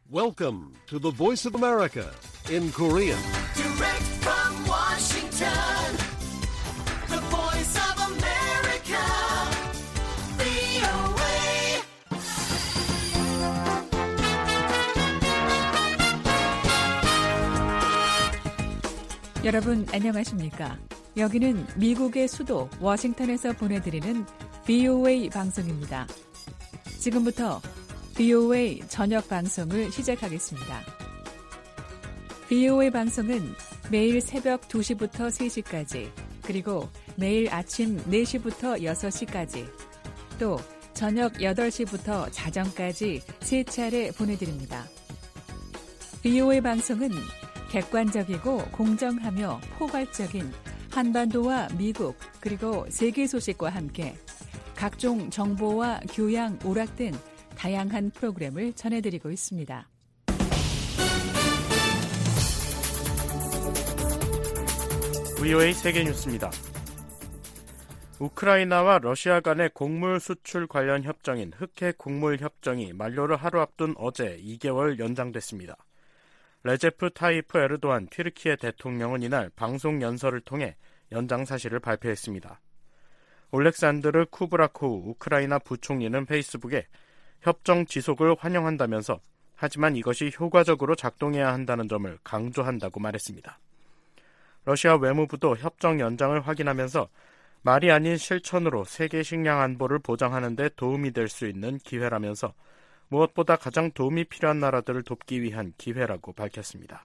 Welcome to the Voice of America in Korean. Direct from Washington, the Voice of America, VOA. 여러분 안녕하십니까? 여기는 미국의 수도 워싱턴에서 보내드리는 VOA 방송입니다. 지금부터 VOA 저녁 방송을 시작하겠습니다. VOA 방송은 매일 새벽 2시부터 3시까지, 그리고 매일 아침 4시부터 6시까지, 또 저녁 8시부터 자정까지 3차례 보내드립니다. VOA 방송은 객관적이고 공정하며 포괄적인 한반도와 미국, 그리고 세계 소식과 함께 각종 정보와 교양, 오락 등 다양한 프로그램을 전해드리고 있습니다. VOA 세계뉴스입니다. 우크라이나와 러시아 간의 곡물 수출 관련 협정인 흑해 곡물 협정이 만료를 하루 앞둔 어제 2개월 연장됐습니다. 레제프 타이프 에르도안 튀르키예 대통령은 이날 방송 연설을 통해 연장 사실을 발표했습니다. 올렉산드르 쿠브라코우 우크라이나 부총리는 페이스북에 협정 지속을 환영한다면서 하지만 이것이 효과적으로 작동해야 한다는 점을 강조한다고 말했습니다. 러시아 외무부도 협정 연장을 확인하면서 말이 아닌 실천으로 세계 식량 안보를 보장하는 데 도움이 될 수 있는 기회라면서 무엇보다 가장 도움이 필요한 나라들을 돕기 위한 기회라고 밝혔습니다.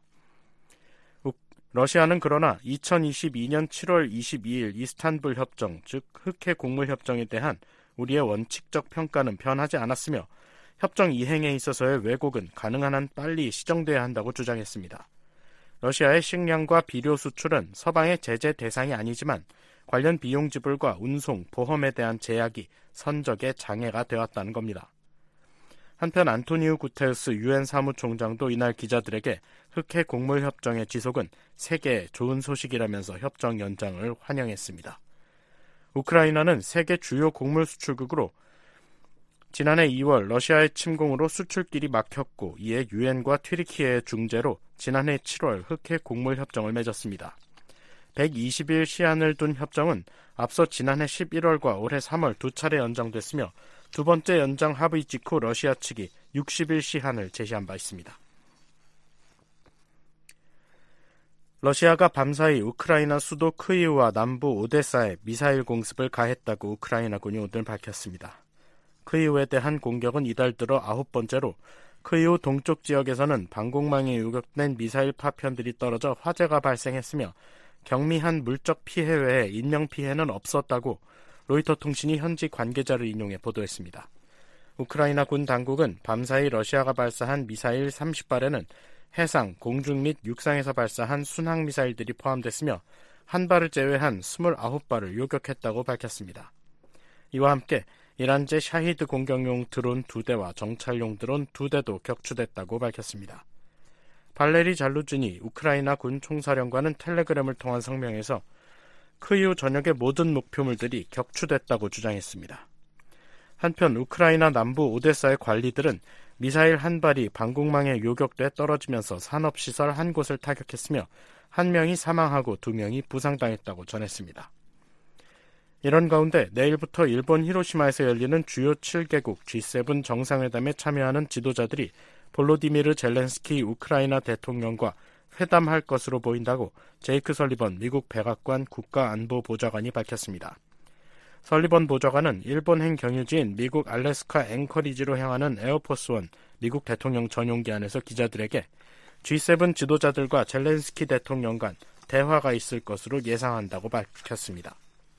러시아는 그러나 2022년 7월 22일 이스탄불 협정, 즉 흑해 곡물 협정에 대한 우리의 원칙적 평가는 변하지 않았으며 협정 이행에 있어서의 왜곡은 가능한 한 빨리 시정돼야 한다고 주장했습니다. 러시아의 식량과 비료 수출은 서방의 제재 대상이 아니지만 관련 비용 지불과 운송, 보험에 대한 제약이 선적의 장애가 되었다는 겁니다. 한편 안토니우 구테르스 유엔 사무총장도 이날 기자들에게 흑해 곡물 협정의 지속은 세계에 좋은 소식이라면서 협정 연장을 환영했습니다. 우크라이나는 세계 주요 곡물 수출국으로 지난해 2월 러시아의 침공으로 수출길이 막혔고 이에 유엔과 튀르키예의 중재로 지난해 7월 흑해 곡물 협정을 맺었습니다. 120일 시한을 둔 협정은 앞서 지난해 11월과 올해 3월 두 차례 연장됐으며 두 번째 연장 합의 직후 러시아 측이 60일 시한을 제시한 바 있습니다. 러시아가 밤사이 우크라이나 수도 크이우와 남부 오데사에 미사일 공습을 가했다고 우크라이나군이 오늘 밝혔습니다. 크이우에 대한 공격은 이달 들어 9번째로 크이우 동쪽 지역에서는 방공망에 요격된 미사일 파편들이 떨어져 화재가 발생했으며 경미한 물적 피해 외에 인명 피해는 없었다고 로이터 통신이 현지 관계자를 인용해 보도했습니다. 우크라이나 군 당국은 밤사이 러시아가 발사한 미사일 30발에는 해상, 공중 및 육상에서 발사한 순항미사일들이 포함됐으며 한 발을 제외한 29발을 요격했다고 밝혔습니다. 이와 함께 이란제 샤히드 공격용 드론 2대와 정찰용 드론 2대도 격추됐다고 밝혔습니다. 발레리 잘루즈니 우크라이나 군 총사령관은 텔레그램을 통한 성명에서 크이우 전역의 모든 목표물들이 격추됐다고 주장했습니다. 한편 우크라이나 남부 오데사의 관리들은 미사일 한 발이 방공망에 요격돼 떨어지면서 산업시설 한 곳을 타격했으며 한 명이 사망하고 2명이 부상당했다고 전했습니다. 이런 가운데 내일부터 일본 히로시마에서 열리는 주요 7개국 G7 정상회담에 참여하는 지도자들이 볼로디미르 젤렌스키 우크라이나 대통령과 회담할 것으로 보인다고 제이크 설리번 미국 백악관 국가안보보좌관이 밝혔습니다. 설리번 보좌관은 일본행 경유지인 미국 알래스카 앵커리지로 향하는 에어포스원 미국 대통령 전용기 안에서 기자들에게 G7 지도자들과 젤렌스키 대통령 간 대화가 있을 것으로 예상한다고 밝혔습니다.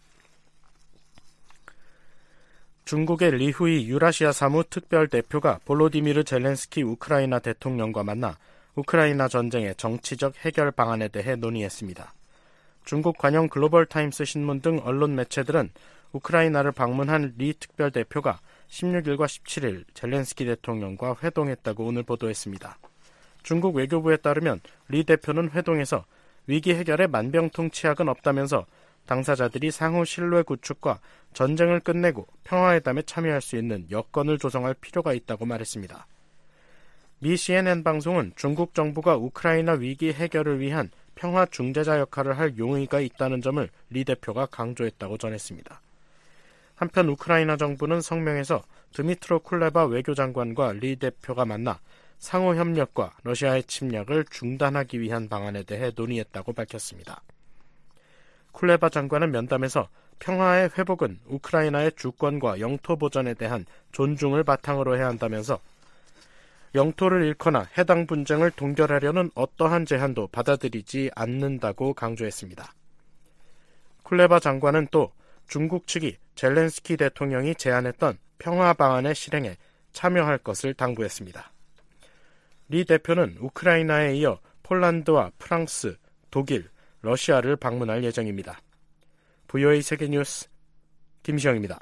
중국의 리후이 유라시아 사무 특별대표가 볼로디미르 젤렌스키 우크라이나 대통령과 만나 우크라이나 전쟁의 정치적 해결 방안에 대해 논의했습니다. 중국 관영 글로벌타임스 신문 등 언론 매체들은 우크라이나를 방문한 리 특별대표가 16일과 17일 젤렌스키 대통령과 회동했다고 오늘 보도했습니다. 중국 외교부에 따르면 리 대표는 회동에서 위기 해결에 만병통치약은 없다면서 당사자들이 상호 신뢰 구축과 전쟁을 끝내고 평화회담에 참여할 수 있는 여건을 조성할 필요가 있다고 말했습니다. 미 CNN 방송은 중국 정부가 우크라이나 위기 해결을 위한 평화 중재자 역할을 할 용의가 있다는 점을 리 대표가 강조했다고 전했습니다. 한편 우크라이나 정부는 성명에서 드미트로 쿨레바 외교장관과 리 대표가 만나 상호 협력과 러시아의 침략을 중단하기 위한 방안에 대해 논의했다고 밝혔습니다. 쿨레바 장관은 면담에서 평화의 회복은 우크라이나의 주권과 영토 보전에 대한 존중을 바탕으로 해야 한다면서 영토를 잃거나 해당 분쟁을 동결하려는 어떠한 제한도 받아들이지 않는다고 강조했습니다. 쿨레바 장관은 또 중국 측이 젤렌스키 대통령이 제안했던 평화 방안의 실행에 참여할 것을 당부했습니다. 리 대표는 우크라이나에 이어 폴란드와 프랑스, 독일, 러시아를 방문할 예정입니다. VOA 세계뉴스 김시영입니다.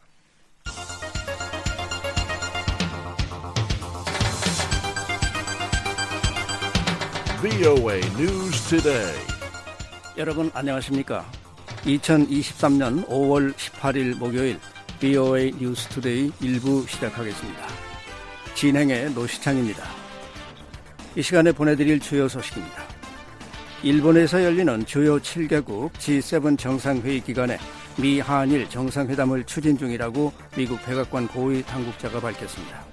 VOA News Today. 여러분 안녕하십니까? 2023년 5월 18일 목요일 VOA 뉴스 투데이 1부 시작하겠습니다. 진행의 노시창입니다. 이 시간에 보내드릴 주요 소식입니다. 일본에서 열리는 주요 7개국 G7 정상회의 기간에 미 한일 정상회담을 추진 중이라고 미국 백악관 고위 당국자가 밝혔습니다.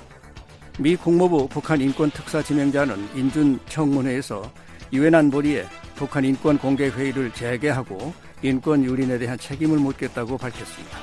미 국무부 북한 인권 특사 지명자는 인준 청문회에서 유엔 안보리에 북한 인권 공개 회의를 재개하고 인권 유린에 대한 책임을 묻겠다고 밝혔습니다.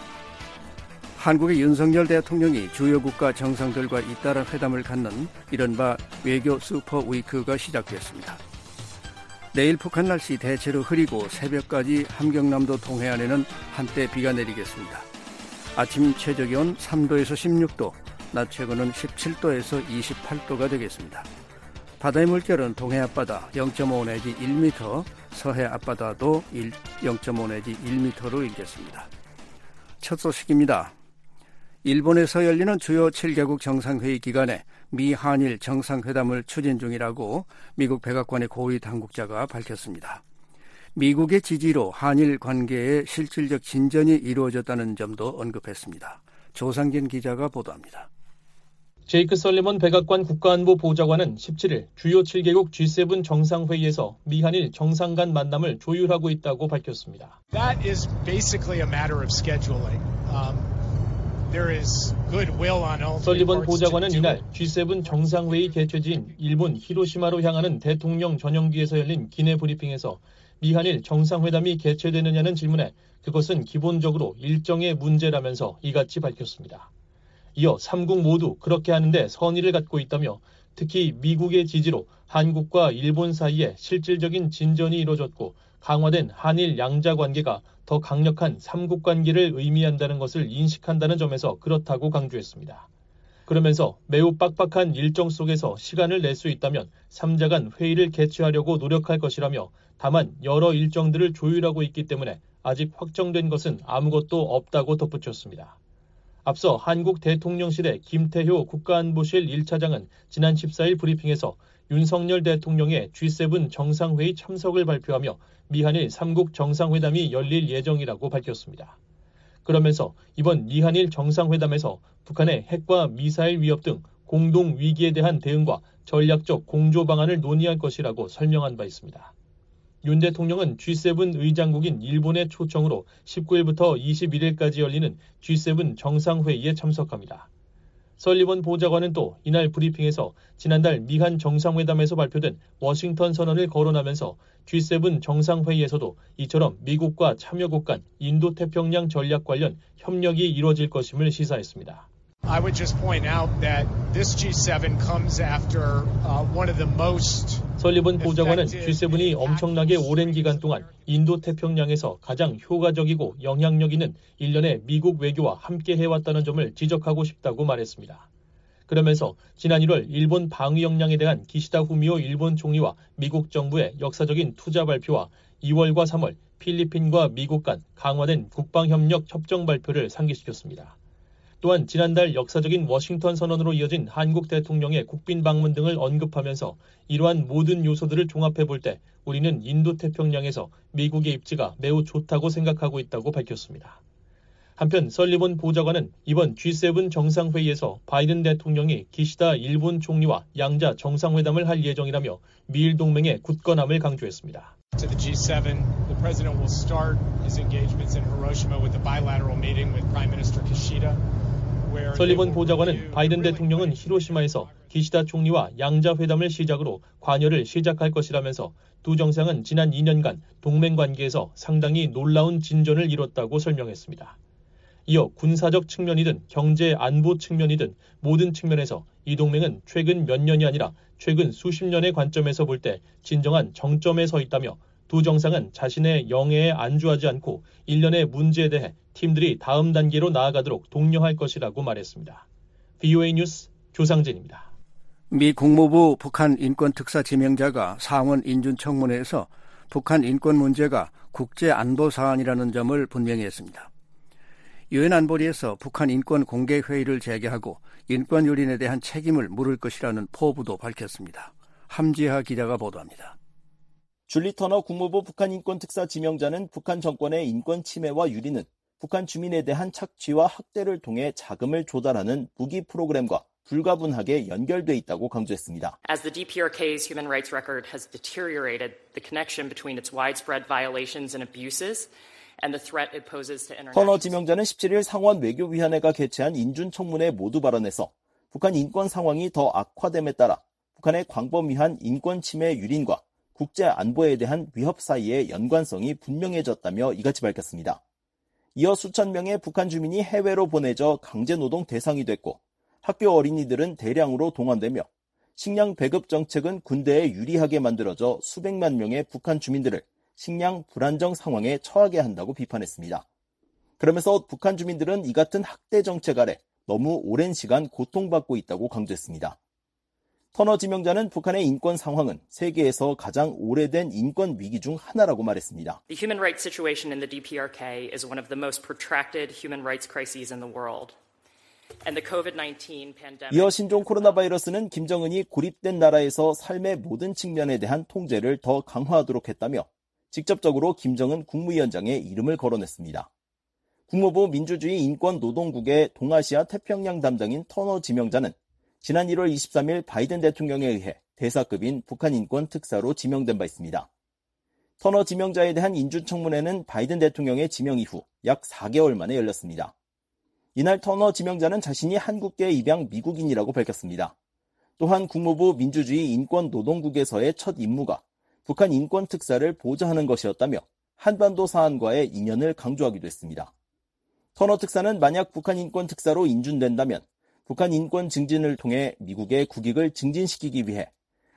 한국의 윤석열 대통령이 주요 국가 정상들과 잇따라 회담을 갖는 이른바 외교 슈퍼 위크가 시작됐습니다. 내일 북한 날씨 대체로 흐리고 새벽까지 함경남도 동해안에는 한때 비가 내리겠습니다. 아침 최저기온 3도에서 16도, 낮 최고는 17도에서 28도가 되겠습니다. 바다의 물결은 동해 앞바다 0.5 내지 1m, 서해 앞바다도 0.5 내지 1m로 일겠습니다. 첫 소식입니다. 일본에서 열리는 주요 7개국 정상회의 기간에 미 한일 정상회담을 추진 중이라고 미국 백악관의 고위 당국자가 밝혔습니다. 미국의 지지로 한일 관계에 실질적 진전이 이루어졌다는 점도 언급했습니다. 조상진 기자가 보도합니다. 제이크 설리먼 백악관 국가안보 보좌관은 17일 주요 7개국 G7 정상회의에서 미한일 정상 간 만남을 조율하고 있다고 밝혔습니다. That is basically a matter of scheduling. There is goodwill on all 설리먼 보좌관은 이날 G7 정상회의 개최지인 일본 히로시마로 향하는 대통령 전용기에서 열린 기내 브리핑에서 미한일 정상회담이 개최되느냐는 질문에 그것은 기본적으로 일정의 문제라면서 이같이 밝혔습니다. 이어 3국 모두 그렇게 하는데 선의를 갖고 있다며 특히 미국의 지지로 한국과 일본 사이에 실질적인 진전이 이루어졌고 강화된 한일 양자 관계가 더 강력한 3국 관계를 의미한다는 것을 인식한다는 점에서 그렇다고 강조했습니다. 그러면서 매우 빡빡한 일정 속에서 시간을 낼 수 있다면 3자 간 회의를 개최하려고 노력할 것이라며 다만 여러 일정들을 조율하고 있기 때문에 아직 확정된 것은 아무것도 없다고 덧붙였습니다. 앞서 한국 대통령실의 김태효 국가안보실 1차장은 지난 14일 브리핑에서 윤석열 대통령의 G7 정상회의 참석을 발표하며 미한일 3국 정상회담이 열릴 예정이라고 밝혔습니다. 그러면서 이번 미한일 정상회담에서 북한의 핵과 미사일 위협 등 공동 위기에 대한 대응과 전략적 공조 방안을 논의할 것이라고 설명한 바 있습니다. 윤 대통령은 G7 의장국인 일본의 초청으로 19일부터 21일까지 열리는 G7 정상회의에 참석합니다. 설리번 보좌관은 또 이날 브리핑에서 지난달 미한 정상회담에서 발표된 워싱턴 선언을 거론하면서 G7 정상회의에서도 이처럼 미국과 참여국 간 인도태평양 전략 관련 협력이 이루어질 것임을 시사했습니다. I would just point out that this G7 comes after one of the most 설리번 보좌관은 G7이 엄청나게 오랜 기간 동안 인도태평양에서 가장 효과적이고 영향력 있는 일련의 미국 외교와 함께 해왔다는 점을 지적하고 싶다고 말했습니다. 그러면서 지난 1월 일본 방위 역량에 대한 기시다 후미오 일본 총리와 미국 정부의 역사적인 투자 발표와 2월과 3월 필리핀과 미국 간 강화된 국방협력 협정 발표를 상기시켰습니다. 또한 지난달 역사적인 워싱턴 선언으로 이어진 한국 대통령의 국빈 방문 등을 언급하면서 이러한 모든 요소들을 종합해 볼 때 우리는 인도태평양에서 미국의 입지가 매우 좋다고 생각하고 있다고 밝혔습니다. 한편 설리번 보좌관은 이번 G7 정상회의에서 바이든 대통령이 기시다 일본 총리와 양자 정상회담을 할 예정이라며 미일 동맹의 굳건함을 강조했습니다. To the G7, the president will start his engagements in Hiroshima with a bilateral meeting with Prime Minister Kishida. 설리번 보좌관은 바이든 대통령은 히로시마에서 기시다 총리와 양자 회담을 시작으로 관여를 시작할 것이라면서 두 정상은 지난 2년간 동맹 관계에서 상당히 놀라운 진전을 이뤘다고 설명했습니다. 이어 군사적 측면이든 경제 안보 측면이든 모든 측면에서 이 동맹은 최근 몇 년이 아니라 최근 수십 년의 관점에서 볼 때 진정한 정점에 서 있다며 두 정상은 자신의 영예에 안주하지 않고 일련의 문제에 대해 팀들이 다음 단계로 나아가도록 독려할 것이라고 말했습니다. VOA 뉴스 조상진입니다. 미 국무부 북한 인권특사 지명자가 상원 인준청문회에서 북한 인권 문제가 국제안보 사안이라는 점을 분명히 했습니다. 유엔 안보리에서 북한 인권 공개회의를 재개하고 인권 유린에 대한 책임을 물을 것이라는 포부도 밝혔습니다. 함지하 기자가 보도합니다. 줄리 터너 국무부 북한 인권특사 지명자는 북한 정권의 인권 침해와 유린은 북한 주민에 대한 착취와 학대를 통해 자금을 조달하는 무기 프로그램과 불가분하게 연결돼 있다고 강조했습니다. As the DPRK's human rights record has deteriorated, the connection between its widespread violations and abuses and the threat it poses to international. 터너 지명자는 17일 상원 외교위원회가 개최한 인준청문회 모두 발언에서 북한 인권 상황이 더 악화됨에 따라 북한의 광범위한 인권 침해 유린과 국제 안보에 대한 위협 사이의 연관성이 분명해졌다며 이같이 밝혔습니다. 이어 수천 명의 북한 주민이 해외로 보내져 강제노동 대상이 됐고 학교 어린이들은 대량으로 동원되며 식량 배급 정책은 군대에 유리하게 만들어져 수백만 명의 북한 주민들을 식량 불안정 상황에 처하게 한다고 비판했습니다. 그러면서 북한 주민들은 이 같은 학대 정책 아래 너무 오랜 시간 고통받고 있다고 강조했습니다. 터너 지명자는 북한의 인권 상황은 세계에서 가장 오래된 인권 위기 중 하나라고 말했습니다. The human rights situation in the DPRK is one of the most protracted human rights crises in the world. And the COVID-19 pandemic. 이어 신종 코로나 바이러스는 김정은이 고립된 나라에서 삶의 모든 측면에 대한 통제를 더 강화하도록 했다며 직접적으로 김정은 국무위원장의 이름을 거론했습니다. 국무부 민주주의 인권노동국의 동아시아 태평양 담당인 터너 지명자는 지난 1월 23일 바이든 대통령에 의해 대사급인 북한 인권 특사로 지명된 바 있습니다. 터너 지명자에 대한 인준청문회는 바이든 대통령의 지명 이후 약 4개월 만에 열렸습니다. 이날 터너 지명자는 자신이 한국계 입양 미국인이라고 밝혔습니다. 또한 국무부 민주주의 인권노동국에서의 첫 임무가 북한 인권 특사를 보좌하는 것이었다며 한반도 사안과의 인연을 강조하기도 했습니다. 터너 특사는 만약 북한 인권 특사로 인준된다면 북한 인권 증진을 통해 미국의 국익을 증진시키기 위해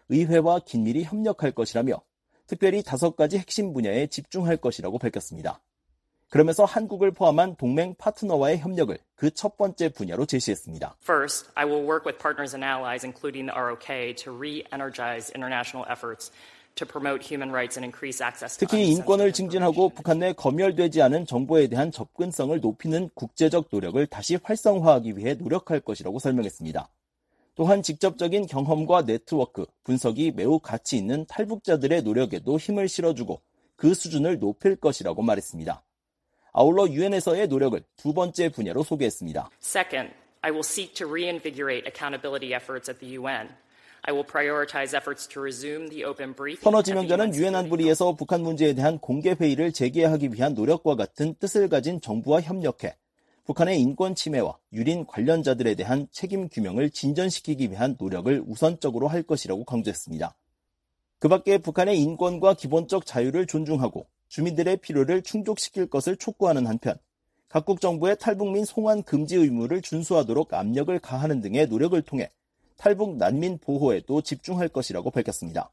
의회와 긴밀히 협력할 것이라며 특별히 5가지 핵심 분야에 집중할 것이라고 밝혔습니다. 그러면서 한국을 포함한 동맹 파트너와의 협력을 그 첫 번째 분야로 제시했습니다. First, I will work with partners and allies, including the ROK, to re-energize international efforts to promote human rights and increase access to 특히 인권을 증진하고 북한 내 검열되지 않은 정보에 대한 접근성을 높이는 국제적 노력을 다시 활성화하기 위해 노력할 것이라고 설명했습니다. 또한 직접적인 경험과 네트워크, 분석이 매우 가치 있는 탈북자들의 노력에도 힘을 실어주고 그 수준을 높일 것이라고 말했습니다. 아울러 유엔에서의 노력을 두 번째 분야로 소개했습니다. Second, I will seek to reinvigorate accountability efforts at the UN. I will prioritize efforts to resume the open briefing. 터너 지명자는 유엔 안보리에서 북한 문제에 대한 공개 회의를 재개하기 위한 노력과 같은 뜻을 가진 정부와 협력해 북한의 인권 침해와 유린 관련자들에 대한 책임 규명을 진전시키기 위한 노력을 우선적으로 할 것이라고 강조했습니다. 그 밖에 북한의 인권과 기본적 자유를 존중하고 주민들의 필요를 충족시킬 것을 촉구하는 한편 각국 정부의 탈북민 송환 금지 의무를 준수하도록 압력을 가하는 등의 노력을 통해 탈북 난민 보호에도 집중할 것이라고 밝혔습니다.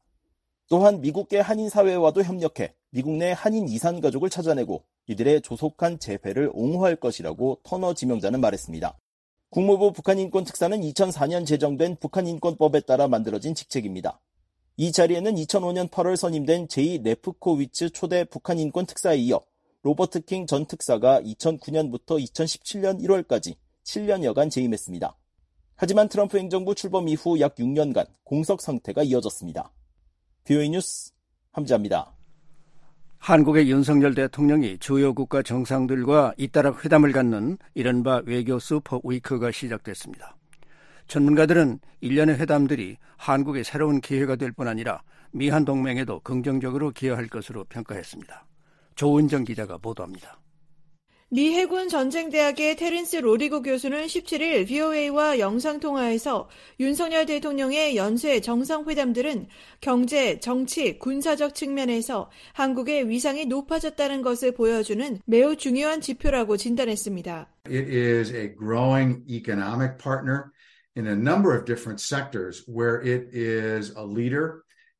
또한 미국계 한인 사회와도 협력해 미국 내 한인 이산 가족을 찾아내고 이들의 조속한 재회를 옹호할 것이라고 터너 지명자는 말했습니다. 국무부 북한인권특사는 2004년 제정된 북한인권법에 따라 만들어진 직책입니다. 이 자리에는 2005년 8월 선임된 제이 레프코위츠 초대 북한인권특사에 이어 로버트 킹 전 특사가 2009년부터 2017년 1월까지 7년여간 재임했습니다. 하지만 트럼프 행정부 출범 이후 약 6년간 공석 상태가 이어졌습니다. VOA 뉴스 함지아입니다. 한국의 윤석열 대통령이 주요 국가 정상들과 잇따라 회담을 갖는 이른바 외교 슈퍼 위크가 시작됐습니다. 전문가들은 일련의 회담들이 한국의 새로운 기회가 될 뿐 아니라 미한 동맹에도 긍정적으로 기여할 것으로 평가했습니다. 조은정 기자가 보도합니다. 미 해군 전쟁대학의 테렌스 로리고 교수는 17일 VOA와 영상통화에서 윤석열 대통령의 연쇄 정상회담들은 경제, 정치, 군사적 측면에서 한국의 위상이 높아졌다는 것을 보여주는 매우 중요한 지표라고 진단했습니다. It is a growing economic partner in a number of different sectors where it is a leader.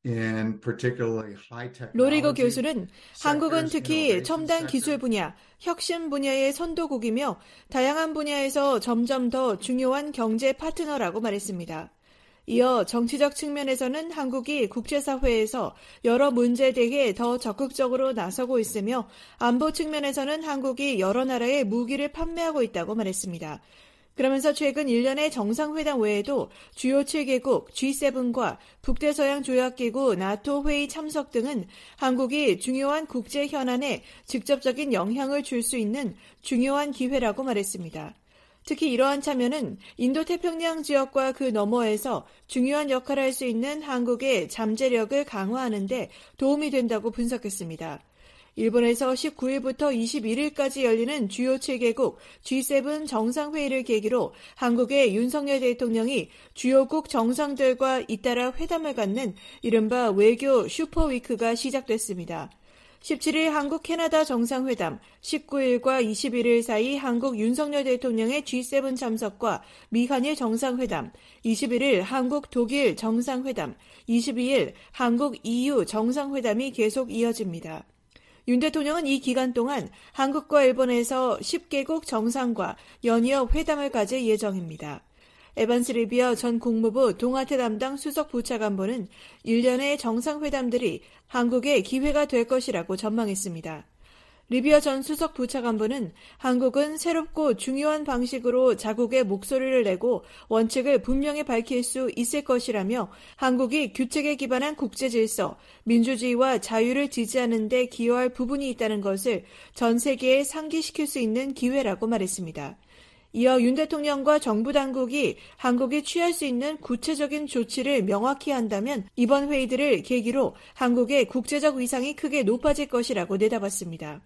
로리고 교수는 한국은 특히 첨단 기술 분야, 혁신 분야의 선도국이며 다양한 분야에서 점점 더 중요한 경제 파트너라고 말했습니다. 이어 정치적 측면에서는 한국이 국제사회에서 여러 문제에 대해 더 적극적으로 나서고 있으며 안보 측면에서는 한국이 여러 나라에 무기를 판매하고 있다고 말했습니다. 그러면서 최근 1년의 정상회담 외에도 주요 7개국 G7과 북대서양조약기구 나토 회의 참석 등은 한국이 중요한 국제 현안에 직접적인 영향을 줄 수 있는 중요한 기회라고 말했습니다. 특히 이러한 참여는 인도태평양 지역과 그 너머에서 중요한 역할을 할 수 있는 한국의 잠재력을 강화하는 데 도움이 된다고 분석했습니다. 일본에서 19일부터 21일까지 열리는 주요 7개국 G7 정상회의를 계기로 한국의 윤석열 대통령이 주요국 정상들과 잇따라 회담을 갖는 이른바 외교 슈퍼위크가 시작됐습니다. 17일 한국 캐나다 정상회담, 19일과 21일 사이 한국 윤석열 대통령의 G7 참석과 미한일 정상회담, 21일 한국 독일 정상회담, 22일 한국 EU 정상회담이 계속 이어집니다. 윤 대통령은 이 기간 동안 한국과 일본에서 10개국 정상과 연이어 회담을 가질 예정입니다. 에반스 리비어 전 국무부 동아태 담당 수석 부차관보는 1년의 정상회담들이 한국의 기회가 될 것이라고 전망했습니다. 리비어 전 수석 부차관보는 한국은 새롭고 중요한 방식으로 자국의 목소리를 내고 원칙을 분명히 밝힐 수 있을 것이라며 한국이 규칙에 기반한 국제질서, 민주주의와 자유를 지지하는 데 기여할 부분이 있다는 것을 전 세계에 상기시킬 수 있는 기회라고 말했습니다. 이어 윤 대통령과 정부 당국이 한국이 취할 수 있는 구체적인 조치를 명확히 한다면 이번 회의들을 계기로 한국의 국제적 위상이 크게 높아질 것이라고 내다봤습니다.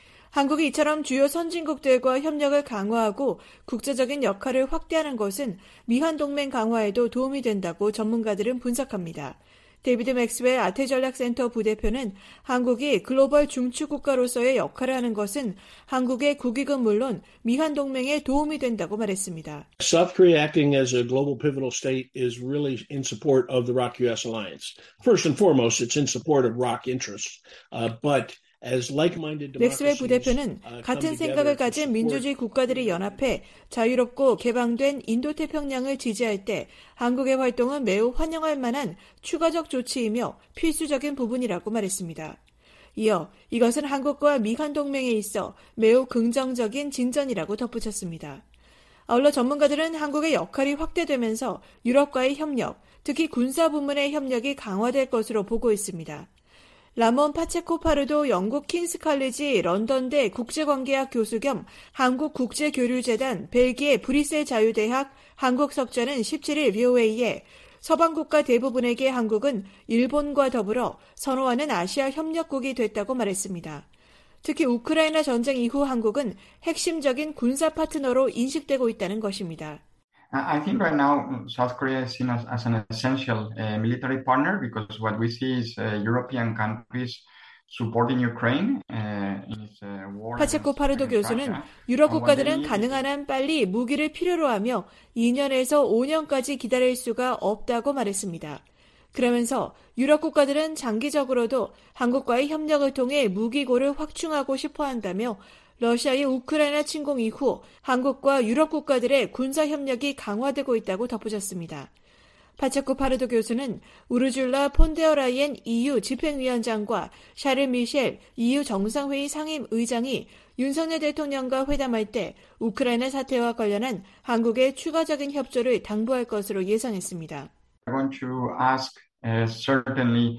한국이 이처럼 주요 선진국들과 협력을 강화하고 국제적인 역할을 확대하는 것은 미한 동맹 강화에도 도움이 된다고 전문가들은 분석합니다. 데이비드 맥스웰 아태전략센터 부대표는 한국이 글로벌 중추 국가로서의 역할을 하는 것은 한국의 국익은 물론 미한 동맹에 도움이 된다고 말했습니다. South Korea acting as a global pivotal state is really in support of the ROK-US alliance. First and foremost, it's in support of ROK interests, but 맥스웰 부대표는 같은 생각을 가진 민주주의 국가들이 연합해 자유롭고 개방된 인도태평양을 지지할 때 한국의 활동은 매우 환영할 만한 추가적 조치이며 필수적인 부분이라고 말했습니다. 이어 이것은 한국과 미한 동맹에 있어 매우 긍정적인 진전이라고 덧붙였습니다. 아울러 전문가들은 한국의 역할이 확대되면서 유럽과의 협력, 특히 군사 부문의 협력이 강화될 것으로 보고 있습니다. 라몬 파체코파르도 영국 킹스 칼리지 런던대 국제관계학 교수 겸 한국국제교류재단 벨기에 브뤼셀 자유대학 한국석좌는 17일 VOA에 서방국가 대부분에게 한국은 일본과 더불어 선호하는 아시아 협력국이 됐다고 말했습니다. 특히 우크라이나 전쟁 이후 한국은 핵심적인 군사 파트너로 인식되고 있다는 것입니다. I think right now South Korea is seen as an essential military partner because what we see is European countries supporting Ukraine in its war. 파체코 파르도 교수는 유럽 국가들은 가능한 한 빨리 무기를 필요로 하며 2년에서 5년까지 기다릴 수가 없다고 말했습니다. 그러면서 유럽 국가들은 장기적으로도 한국과의 협력을 통해 무기고를 확충하고 싶어 한다며 러시아의 우크라이나 침공 이후 한국과 유럽 국가들의 군사 협력이 강화되고 있다고 덧붙였습니다. 파체코 파르도 교수는 우르줄라 폰데어 라이엔 EU 집행위원장과 샤를 미셸 EU 정상회의 상임 의장이 윤석열 대통령과 회담할 때 우크라이나 사태와 관련한 한국의 추가적인 협조를 당부할 것으로 예상했습니다. I want to ask certainly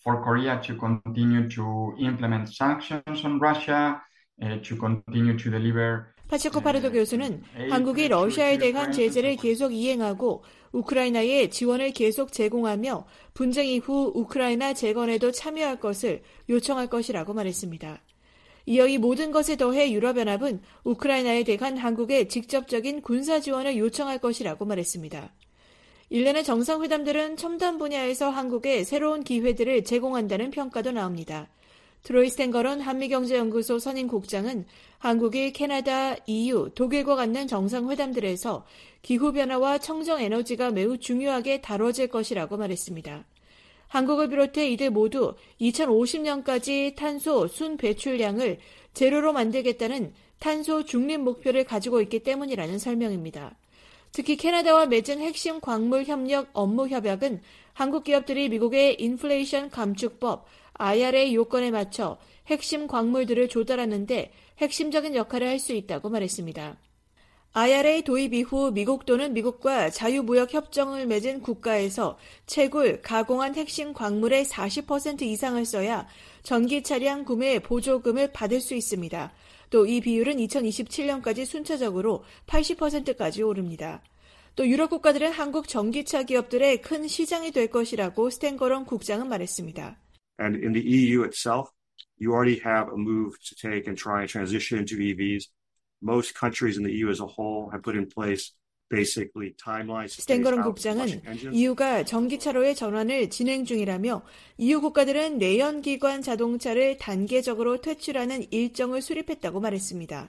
for Korea to continue to implement sanctions on Russia, to continue to deliver. 파체코 파르도 교수는 한국이 러시아에 대한 제재를 계속 이행하고 우크라이나에 지원을 계속 제공하며 분쟁 이후 우크라이나 재건에도 참여할 것을 요청할 것이라고 말했습니다. 이어 이 모든 것에 더해 유럽연합은 우크라이나에 대한 한국의 직접적인 군사 지원을 요청할 것이라고 말했습니다. 일련의 정상회담들은 첨단 분야에서 한국에 새로운 기회들을 제공한다는 평가도 나옵니다. 트로이 스탠거런 한미경제연구소 선임국장은 한국이 캐나다, EU, 독일과 갖는 정상회담들에서 기후변화와 청정에너지가 매우 중요하게 다뤄질 것이라고 말했습니다. 한국을 비롯해 이들 모두 2050년까지 탄소 순 배출량을 제로로 만들겠다는 탄소 중립 목표를 가지고 있기 때문이라는 설명입니다. 특히 캐나다와 맺은 핵심 광물 협력 업무 협약은 한국 기업들이 미국의 인플레이션 감축법 IRA 요건에 맞춰 핵심 광물들을 조달하는데 핵심적인 역할을 할 수 있다고 말했습니다. IRA 도입 이후 미국 또는 미국과 자유무역 협정을 맺은 국가에서 채굴, 가공한 핵심 광물의 40% 이상을 써야 전기 차량 구매 보조금을 받을 수 있습니다. 또 이 비율은 2027년까지 순차적으로 80%까지 오릅니다. 또 유럽 국가들은 한국 전기차 기업들의 큰 시장이 될 것이라고 스탠거런 국장은 말했습니다. And in the EU itself, you already have a move to take and try and transition to EVs. Most countries in the EU as a whole have put in place basically timelines. 스탠거런 국장은 EU가 전기차로의 전환을 진행 중이라며 EU 국가들은 내연기관 자동차를 단계적으로 퇴출하는 일정을 수립했다고 말했습니다.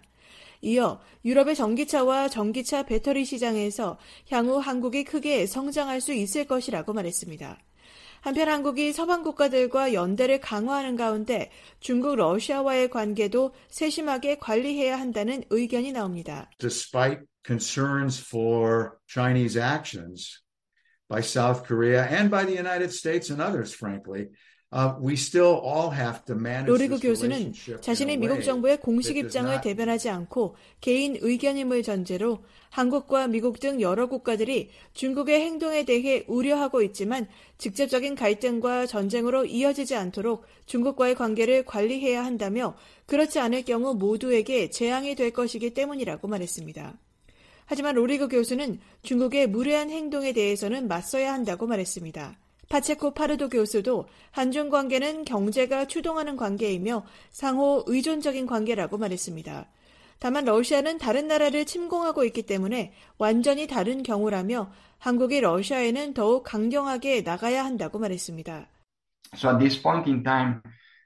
이어 유럽의 전기차와 전기차 배터리 시장에서 향후 한국이 크게 성장할 수 있을 것이라고 말했습니다. 한편 한국이 서방 국가들과 연대를 강화하는 가운데 중국, 러시아와의 관계도 세심하게 관리해야 한다는 의견이 나옵니다. Despite concerns for Chinese actions by South Korea and by the United States and others, frankly, we still all have to manage 로리그 this 교수는 relationship 자신이 in a 미국 way 정부의 공식 that does 입장을 not 대변하지 않고 개인 의견임을 전제로 한국과 미국 등 여러 국가들이 중국의 행동에 대해 우려하고 있지만 직접적인 갈등과 전쟁으로 이어지지 않도록 중국과의 관계를 관리해야 한다며 그렇지 않을 경우 모두에게 재앙이 될 것이기 때문이라고 말했습니다. 하지만 로리그 교수는 중국의 무례한 행동에 대해서는 맞서야 한다고 말했습니다. 파체코 파르도 교수도 한중 관계는 경제가 추동하는 관계이며 상호 의존적인 관계라고 말했습니다. 다만 러시아는 다른 나라를 침공하고 있기 때문에 완전히 다른 경우라며 한국이 러시아에는 더욱 강경하게 나가야 한다고 말했습니다. So at this point in time,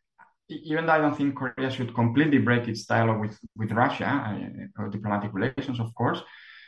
even though I don't think Korea should completely break its dialogue with Russia, diplomatic relations, of course,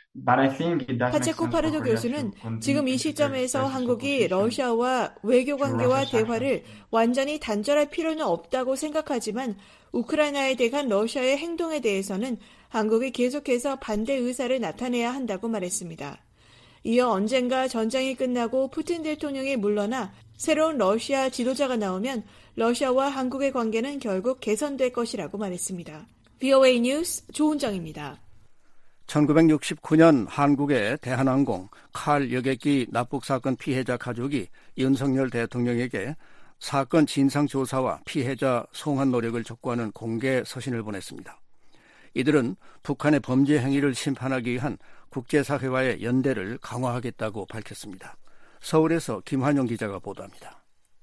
파체코 파르도 교수는 지금 이 시점에서 한국이 러시아와 외교 관계와 대화를 완전히 단절할 필요는 없다고 생각하지만 우크라이나에 대한 러시아의 행동에 대해서는 한국이 계속해서 반대 의사를 나타내야 한다고 말했습니다. 이어 언젠가 전쟁이 끝나고 푸틴 대통령이 물러나 새로운 러시아 지도자가 나오면 러시아와 한국의 관계는 결국 개선될 것이라고 말했습니다. VOA 뉴스 조은정입니다. 1969년 한국의 대한항공 칼 여객기 납북 사건 피해자 가족이 윤석열 대통령에게 사건 진상조사와 피해자 송환 노력을 촉구하는 공개 서신을 보냈습니다. 이들은 북한의 범죄 행위를 심판하기 위한 국제사회와의 연대를 강화하겠다고 밝혔습니다. 서울에서 김환영 기자가 보도합니다.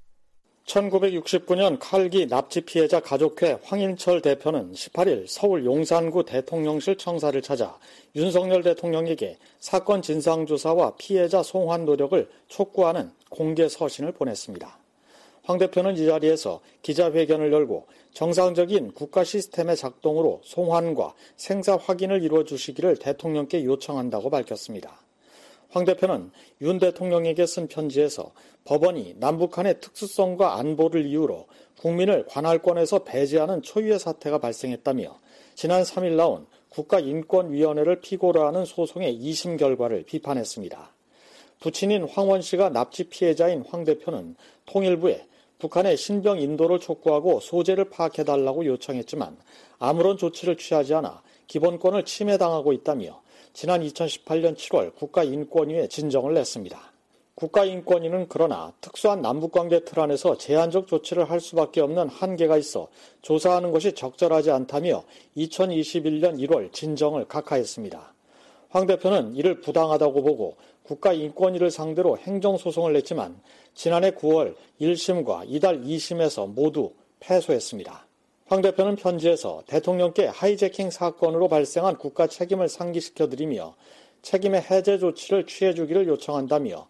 1969년 칼기 납치 피해자 가족회 황인철 대표는 18일 서울 용산구 대통령실 청사를 찾아 윤석열 대통령에게 사건 진상조사와 피해자 송환 노력을 촉구하는 공개 서신을 보냈습니다. 황 대표는 이 자리에서 기자회견을 열고 정상적인 국가 시스템의 작동으로 송환과 생사 확인을 이루어 주시기를 대통령께 요청한다고 밝혔습니다. 황 대표는 윤 대통령에게 쓴 편지에서 법원이 남북한의 특수성과 안보를 이유로 국민을 관할권에서 배제하는 초유의 사태가 발생했다며 지난 3일 나온 국가인권위원회를 피고로 하는 소송의 2심 결과를 비판했습니다. 부친인 황원 씨가 납치 피해자인 황 대표는 통일부에 북한의 신병 인도를 촉구하고 소재를 파악해달라고 요청했지만 아무런 조치를 취하지 않아 기본권을 침해당하고 있다며 지난 2018년 7월 국가인권위에 진정을 냈습니다. 국가인권위는 그러나 특수한 남북관계 틀 안에서 제한적 조치를 할 수밖에 없는 한계가 있어 조사하는 것이 적절하지 않다며 2021년 1월 진정을 각하했습니다. 황 대표는 이를 부당하다고 보고 국가인권위를 상대로 행정소송을 냈지만 지난해 9월 1심과 이달 2심에서 모두 패소했습니다. 황 대표는 편지에서 대통령께 하이제킹 사건으로 발생한 국가 책임을 상기시켜드리며 책임의 해제 조치를 취해주기를 요청한다며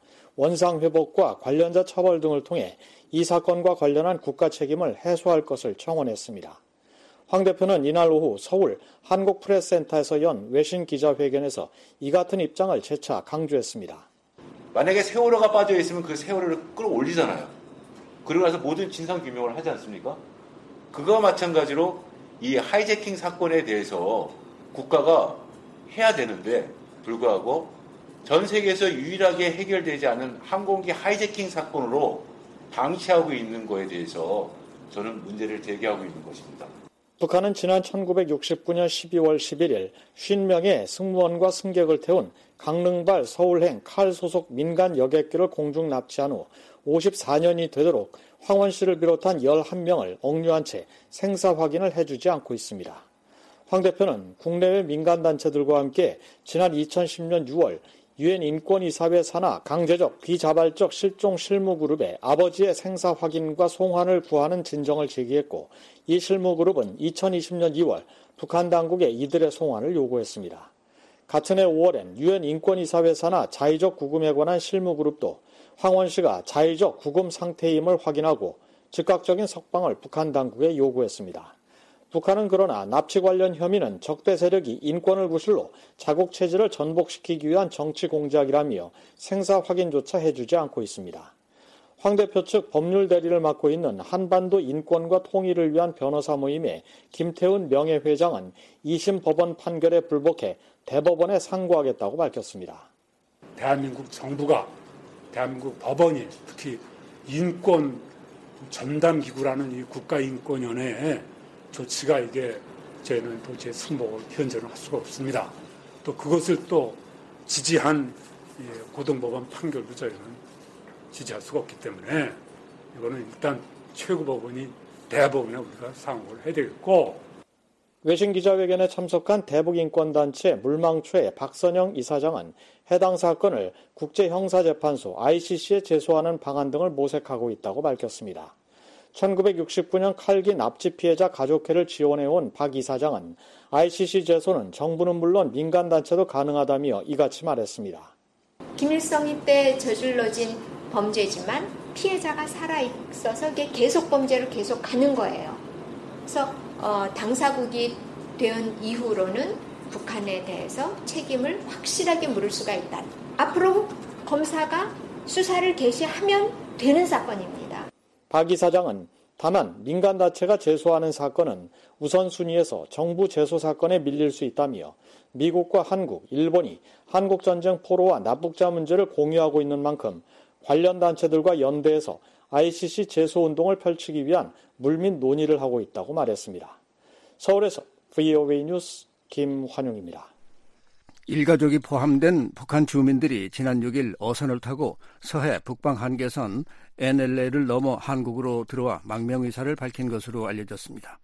원상회복과 관련자 처벌 등을 통해 이 사건과 관련한 국가 책임을 해소할 것을 청원했습니다. 황 대표는 이날 오후 서울 한국프레스센터에서 연 외신 기자회견에서 이 같은 입장을 재차 강조했습니다. 만약에 세월호가 빠져있으면 그 세월호를 끌어올리잖아요. 그러고 나서 모든 진상규명을 하지 않습니까? 그거와 마찬가지로 이 하이제킹 사건에 대해서 국가가 해야 되는데 불구하고 전 세계에서 유일하게 해결되지 않은 항공기 하이제킹 사건으로 방치하고 있는 거에 대해서 저는 문제를 제기하고 있는 것입니다. 북한은 지난 1969년 12월 11일 50명의 승무원과 승객을 태운 강릉발 서울행 칼 소속 민간 여객기를 공중 납치한 후 54년이 되도록 황원 씨를 비롯한 11명을 억류한 채 생사 확인을 해주지 않고 있습니다. 황 대표는 국내외 민간단체들과 함께 지난 2010년 6월 유엔 인권이사회 산하 강제적 비자발적 실종 실무그룹에 아버지의 생사 확인과 송환을 구하는 진정을 제기했고 이 실무그룹은 2020년 2월 북한 당국에 이들의 송환을 요구했습니다. 같은 해 5월엔 유엔 인권이사회 산하 자의적 구금에 관한 실무그룹도 황원 씨가 자의적 구금 상태임을 확인하고 즉각적인 석방을 북한 당국에 요구했습니다. 북한은 그러나 납치 관련 혐의는 적대 세력이 인권을 구실로 자국 체제를 전복시키기 위한 정치 공작이라며 생사 확인조차 해주지 않고 있습니다. 황 대표 측 법률 대리를 맡고 있는 한반도 인권과 통일을 위한 변호사 모임의 김태훈 명예회장은 2심 법원 판결에 불복해 대법원에 상고하겠다고 밝혔습니다. 대한민국 정부가 대한민국 법원이 특히 인권 전담기구라는 이 국가인권위원회에 조치가 이게 저희는 도저히 승복을 현재는 할 수가 없습니다. 또 그것을 또 지지한 고등법원 판결도 저희는 지지할 수가 없기 때문에 이거는 일단 최고법원이 대법원에 우리가 상고를 해야 되겠고. 외신 기자회견에 참석한 대북인권단체 물망초의 박선영 이사장은 해당 사건을 국제형사재판소 ICC에 제소하는 방안 등을 모색하고 있다고 밝혔습니다. 1969년 칼기 납치 피해자 가족회를 지원해온 박 이사장은 ICC 제소는 정부는 물론 민간단체도 가능하다며 이같이 말했습니다. 김일성이 때 저질러진 범죄지만 피해자가 살아있어서 이게 계속 범죄를 계속 가는 거예요. 그래서 당사국이 된 이후로는 북한에 대해서 책임을 확실하게 물을 수가 있다. 앞으로 검사가 수사를 개시하면 되는 사건입니다. 박 이사장은 다만 민간단체가 제소하는 사건은 우선순위에서 정부 제소 사건에 밀릴 수 있다며 미국과 한국, 일본이 한국전쟁 포로와 납북자 문제를 공유하고 있는 만큼 관련 단체들과 연대해서 ICC 제소운동을 펼치기 위한 물밑 논의를 하고 있다고 말했습니다. 서울에서 VOA 뉴스 김환용입니다. 일가족이 포함된 북한 주민들이 지난 6일 어선을 타고 서해 북방 한계선 NLL을 넘어 한국으로 들어와 망명의사를 밝힌 것으로 알려졌습니다.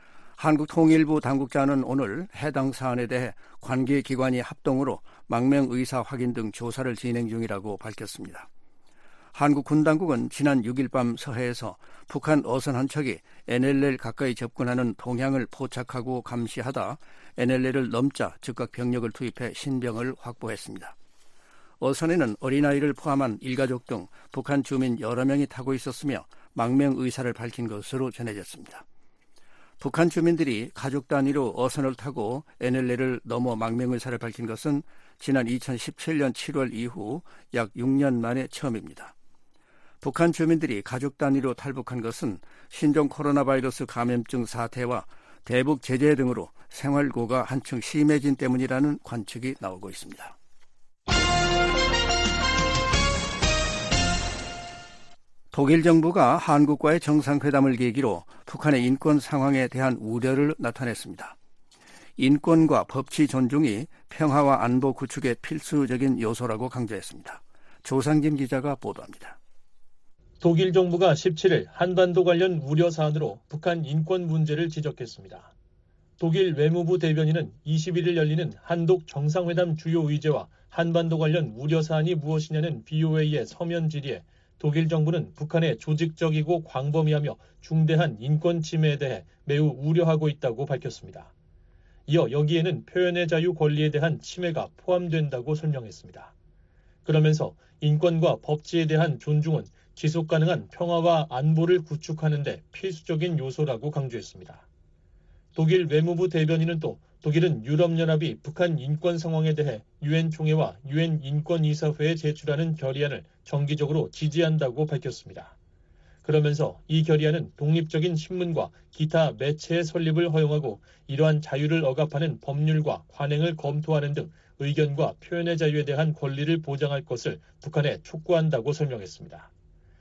한국통일부 당국자는 오늘 해당 사안에 대해 관계기관이 합동으로 망명의사 확인 등 조사를 진행 중이라고 밝혔습니다. 한국 군당국은 지난 6일 밤 서해에서 북한 어선 한 척이 NLL 가까이 접근하는 동향을 포착하고 감시하다 NLL을 넘자 즉각 병력을 투입해 신병을 확보했습니다. 어선에는 어린아이를 포함한 일가족 등 북한 주민 여러 명이 타고 있었으며 망명 의사를 밝힌 것으로 전해졌습니다. 북한 주민들이 가족 단위로 어선을 타고 NLL을 넘어 망명 의사를 밝힌 것은 지난 2017년 7월 이후 약 6년 만에 처음입니다. 북한 주민들이 가족 단위로 탈북한 것은 신종 코로나 바이러스 감염증 사태와 대북 제재 등으로 생활고가 한층 심해진 때문이라는 관측이 나오고 있습니다. 독일 정부가 한국과의 정상회담을 계기로 북한의 인권 상황에 대한 우려를 나타냈습니다. 인권과 법치 존중이 평화와 안보 구축의 필수적인 요소라고 강조했습니다. 조상진 기자가 보도합니다. 독일 정부가 17일 한반도 관련 우려 사안으로 북한 인권 문제를 지적했습니다. 독일 외무부 대변인은 21일 열리는 한독 정상회담 주요 의제와 한반도 관련 우려 사안이 무엇이냐는 BOA의 서면 질의에 독일 정부는 북한의 조직적이고 광범위하며 중대한 인권 침해에 대해 매우 우려하고 있다고 밝혔습니다. 이어 여기에는 표현의 자유 권리에 대한 침해가 포함된다고 설명했습니다. 그러면서 인권과 법치에 대한 존중은 지속 가능한 평화와 안보를 구축하는 데 필수적인 요소라고 강조했습니다. 독일 외무부 대변인은 또 독일은 유럽연합이 북한 인권 상황에 대해 유엔 총회와 유엔 인권이사회에 제출하는 결의안을 정기적으로 지지한다고 밝혔습니다. 그러면서 이 결의안은 독립적인 신문과 기타 매체의 설립을 허용하고 이러한 자유를 억압하는 법률과 관행을 검토하는 등 의견과 표현의 자유에 대한 권리를 보장할 것을 북한에 촉구한다고 설명했습니다.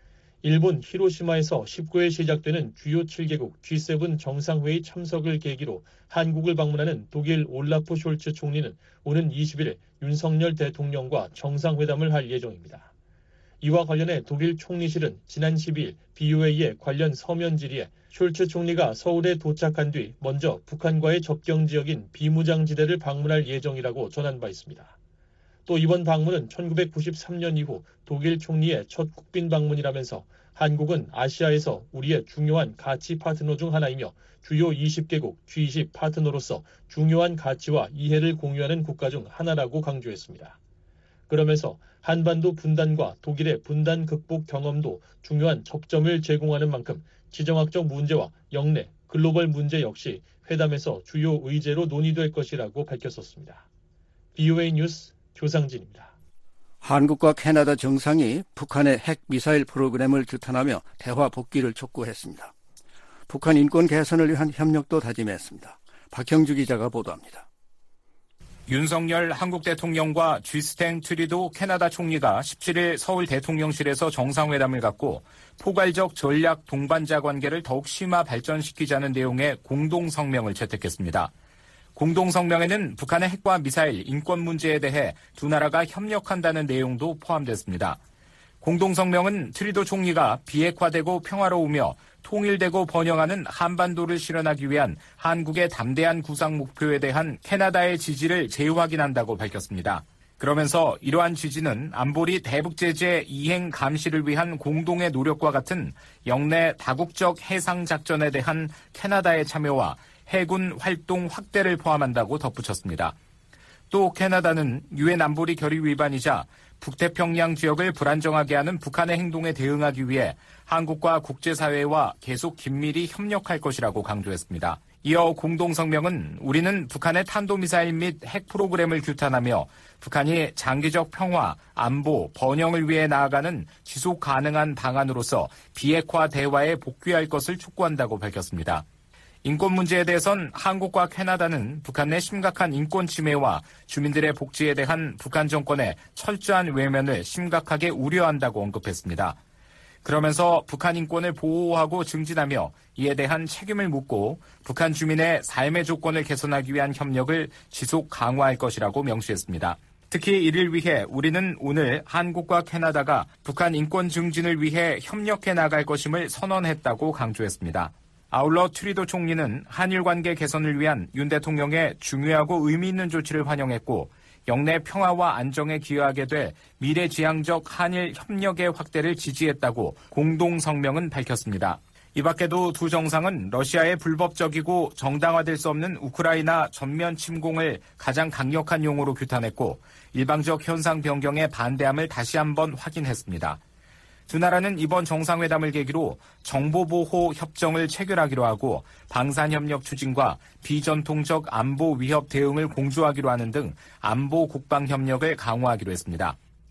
일본 히로시마에서 19일 시작되는 주요 7개국 G7 정상회의 참석을 계기로 한국을 방문하는 독일 올라프 숄츠 총리는 오는 20일 윤석열 대통령과 정상회담을 할 예정입니다. 이와 관련해 독일 총리실은 지난 12일 BOA의 관련 서면 질의에 숄츠 총리가 서울에 도착한 뒤 먼저 북한과의 접경 지역인 비무장지대를 방문할 예정이라고 전한 바 있습니다. 또 이번 방문은 1993년 이후 독일 총리의 첫 국빈 방문이라면서 한국은 아시아에서 우리의 중요한 가치 파트너 중 하나이며 주요 20개국 G20 파트너로서 중요한 가치와 이해를 공유하는 국가 중 하나라고 강조했습니다. 그러면서 한반도 분단과 독일의 분단 극복 경험도 중요한 접점을 제공하는 만큼 지정학적 문제와 영내, 글로벌 문제 역시 회담에서 주요 의제로 논의될 것이라고 밝혔었습니다. BOA 뉴스 조상진입니다. 한국과 캐나다 정상이 북한의 핵 미사일 프로그램을 규탄하며 대화 복귀를 촉구했습니다. 북한 인권 개선을 위한 협력도 다짐했습니다. 박형주 기자가 보도합니다. 윤석열 한국 대통령과 쥐스탱 트리도 캐나다 총리가 17일 서울 대통령실에서 정상회담을 갖고 포괄적 전략 동반자 관계를 더욱 심화 발전시키자는 내용의 공동성명을 채택했습니다. 공동성명에는 북한의 핵과 미사일, 인권 문제에 대해 두 나라가 협력한다는 내용도 포함됐습니다. 공동성명은 트리도 총리가 비핵화되고 평화로우며 통일되고 번영하는 한반도를 실현하기 위한 한국의 담대한 구상 목표에 대한 캐나다의 지지를 재확인한다고 밝혔습니다. 그러면서 이러한 지지는 안보리 대북 제재 이행 감시를 위한 공동의 노력과 같은 영내 다국적 해상 작전에 대한 캐나다의 참여와 해군 활동 확대를 포함한다고 덧붙였습니다. 또 캐나다는 유엔 안보리 결의 위반이자 북태평양 지역을 불안정하게 하는 북한의 행동에 대응하기 위해 한국과 국제사회와 계속 긴밀히 협력할 것이라고 강조했습니다. 이어 공동성명은 우리는 북한의 탄도미사일 및 핵 프로그램을 규탄하며 북한이 장기적 평화, 안보, 번영을 위해 나아가는 지속 가능한 방안으로서 비핵화 대화에 복귀할 것을 촉구한다고 밝혔습니다. 인권 문제에 대해선 한국과 캐나다는 북한 내 심각한 인권 침해와 주민들의 복지에 대한 북한 정권의 철저한 외면을 심각하게 우려한다고 언급했습니다. 그러면서 북한 인권을 보호하고 증진하며 이에 대한 책임을 묻고 북한 주민의 삶의 조건을 개선하기 위한 협력을 지속 강화할 것이라고 명시했습니다. 특히 이를 위해 우리는 오늘 한국과 캐나다가 북한 인권 증진을 위해 협력해 나갈 것임을 선언했다고 강조했습니다. 아울러 트리도 총리는 한일 관계 개선을 위한 윤 대통령의 중요하고 의미 있는 조치를 환영했고 영내 평화와 안정에 기여하게 될 미래지향적 한일 협력의 확대를 지지했다고 공동성명은 밝혔습니다. 이 밖에도 두 정상은 러시아의 불법적이고 정당화될 수 없는 우크라이나 전면 침공을 가장 강력한 용어로 규탄했고 일방적 현상 변경에 반대함을 다시 한번 확인했습니다. 두 나라는 이번 정상회담을 계기로 정보보호 협정을 체결하기로 하고 방산협력 추진과 비전통적 안보 위협 대응을 공조하기로 하는 등 안보 국방협력을 강화하기로 했습니다.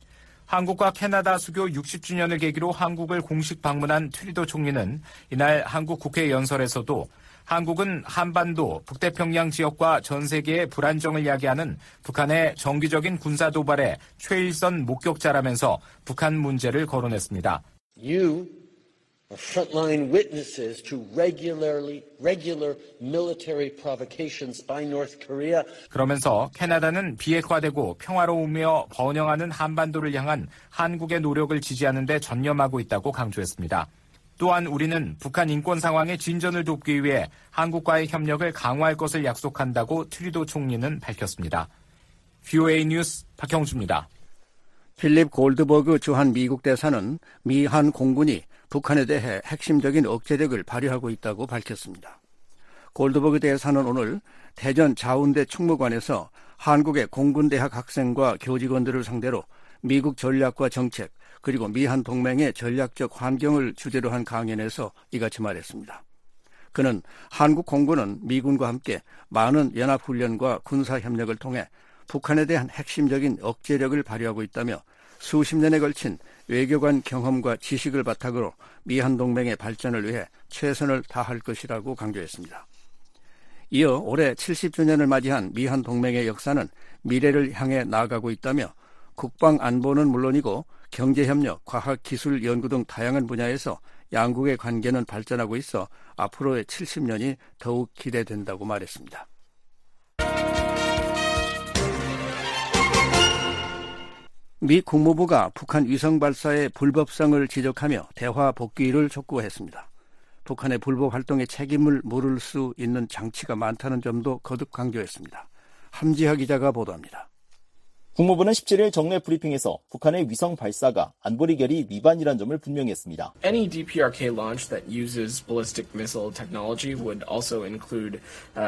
한국과 캐나다 수교 60주년을 계기로 한국을 공식 방문한 트리도 총리는 이날 한국 국회 연설에서도 한국은 한반도, 북태평양 지역과 전 세계의 불안정을 야기하는 북한의 정기적인 군사 도발의 최일선 목격자라면서 북한 문제를 거론했습니다. You frontline witnesses to regular military provocations by North Korea. 그러면서 캐나다는 비핵화되고 평화로우며 번영하는 한반도를 향한 한국의 노력을 지지하는 데 전념하고 있다고 강조했습니다. 또한 우리는 북한 인권 상황의 진전을 돕기 위해 한국과의 협력을 강화할 것을 약속한다고 트루도 총리는 밝혔습니다. VOA 뉴스 박형주입니다. 필립 골드버그 주한 미국 대사는 미한 공군이 북한에 대해 핵심적인 억제력을 발휘하고 있다고 밝혔습니다. 골드버그 대사는 오늘 대전 자운대 충무관에서 한국의 공군대학 학생과 교직원들을 상대로 미국 전략과 정책 그리고 미한 동맹의 전략적 환경을 주제로 한 강연에서 이같이 말했습니다. 그는 한국 공군은 미군과 함께 많은 연합훈련과 군사협력을 통해 북한에 대한 핵심적인 억제력을 발휘하고 있다며 수십 년에 걸친 외교관 경험과 지식을 바탕으로 미한 동맹의 발전을 위해 최선을 다할 것이라고 강조했습니다. 이어 올해 70주년을 맞이한 미한 동맹의 역사는 미래를 향해 나아가고 있다며 국방 안보는 물론이고 경제협력, 과학기술 연구 등 다양한 분야에서 양국의 관계는 발전하고 있어 앞으로의 70년이 더욱 기대된다고 말했습니다. 미 국무부가 북한 위성 발사의 불법성을 지적하며 대화 복귀를 촉구했습니다. 북한의 불법 활동에 책임을 물을 수 있는 장치가 많다는 점도 거듭 강조했습니다. 함지하 기자가 보도합니다. 국무부는 17일 정례 브리핑에서 북한의 위성 발사가 안보리 결의 위반이란 점을 분명히 했습니다. Any DPRK launch that uses ballistic missile technology would also include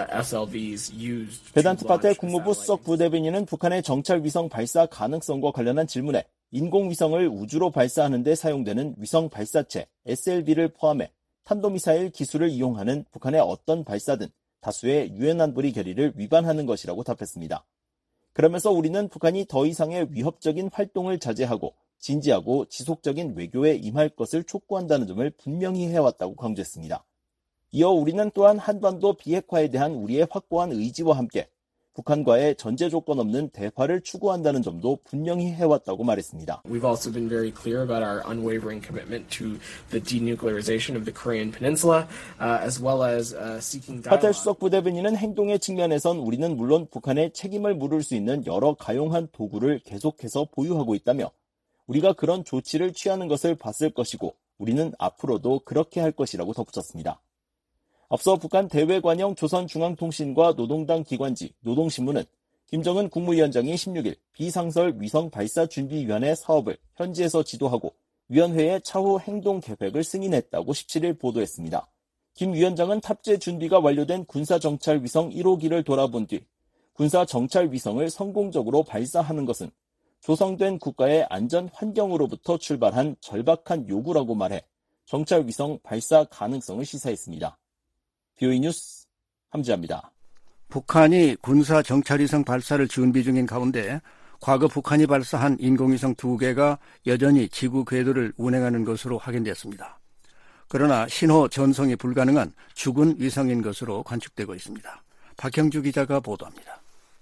SLVs used. 베단트 파텔 국무부 수석 부대변인은 북한의 정찰 위성 발사 가능성과 관련한 질문에 인공위성을 우주로 발사하는 데 사용되는 위성 발사체 SLB를 포함해 탄도미사일 기술을 이용하는 북한의 어떤 발사든 다수의 유엔 안보리 결의를 위반하는 것이라고 답했습니다. 그러면서 우리는 북한이 더 이상의 위협적인 활동을 자제하고 진지하고 지속적인 외교에 임할 것을 촉구한다는 점을 분명히 해왔다고 강조했습니다. 이어 우리는 또한 한반도 비핵화에 대한 우리의 확고한 의지와 함께 북한과의 전제 조건 없는 대화를 추구한다는 점도 분명히 해왔다고 말했습니다. We've also been very clear about our unwavering commitment to the denuclearization of the Korean Peninsula, as well as seeking dialogue. 파텔 수석 부대변인은 행동의 측면에선 우리는 물론 북한에 책임을 물을 수 있는 여러 가용한 도구를 계속해서 보유하고 있다며 우리가 그런 조치를 취하는 것을 봤을 것이고 우리는 앞으로도 그렇게 할 것이라고 덧붙였습니다. 앞서 북한 대외관영 조선중앙통신과 노동당 기관지 노동신문은 김정은 국무위원장이 16일 비상설 위성 발사 준비위원회 사업을 현지에서 지도하고 위원회의 차후 행동 계획을 승인했다고 17일 보도했습니다. 김 위원장은 탑재 준비가 완료된 군사정찰 위성 1호기를 돌아본 뒤 군사정찰 위성을 성공적으로 발사하는 것은 조성된 국가의 안전 환경으로부터 출발한 절박한 요구라고 말해 정찰 위성 발사 가능성을 시사했습니다. VOA 뉴스 함지아입니다. 북한이 군사 정찰위성 발사를 준비 중인 가운데 과거 북한이 발사한 인공위성 2개가 여전히 지구 궤도를 운행하는 것으로 확인됐습니다. 그러나 신호 전송이 불가능한 죽은 위성인 것으로 관측되고 있습니다. 박형주 기자가 보도합니다.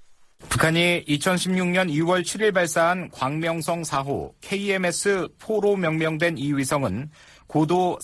북한이 2016년 2월 7일 발사한 광명성 4호 KMS-4로 명명된 이 위성은 고도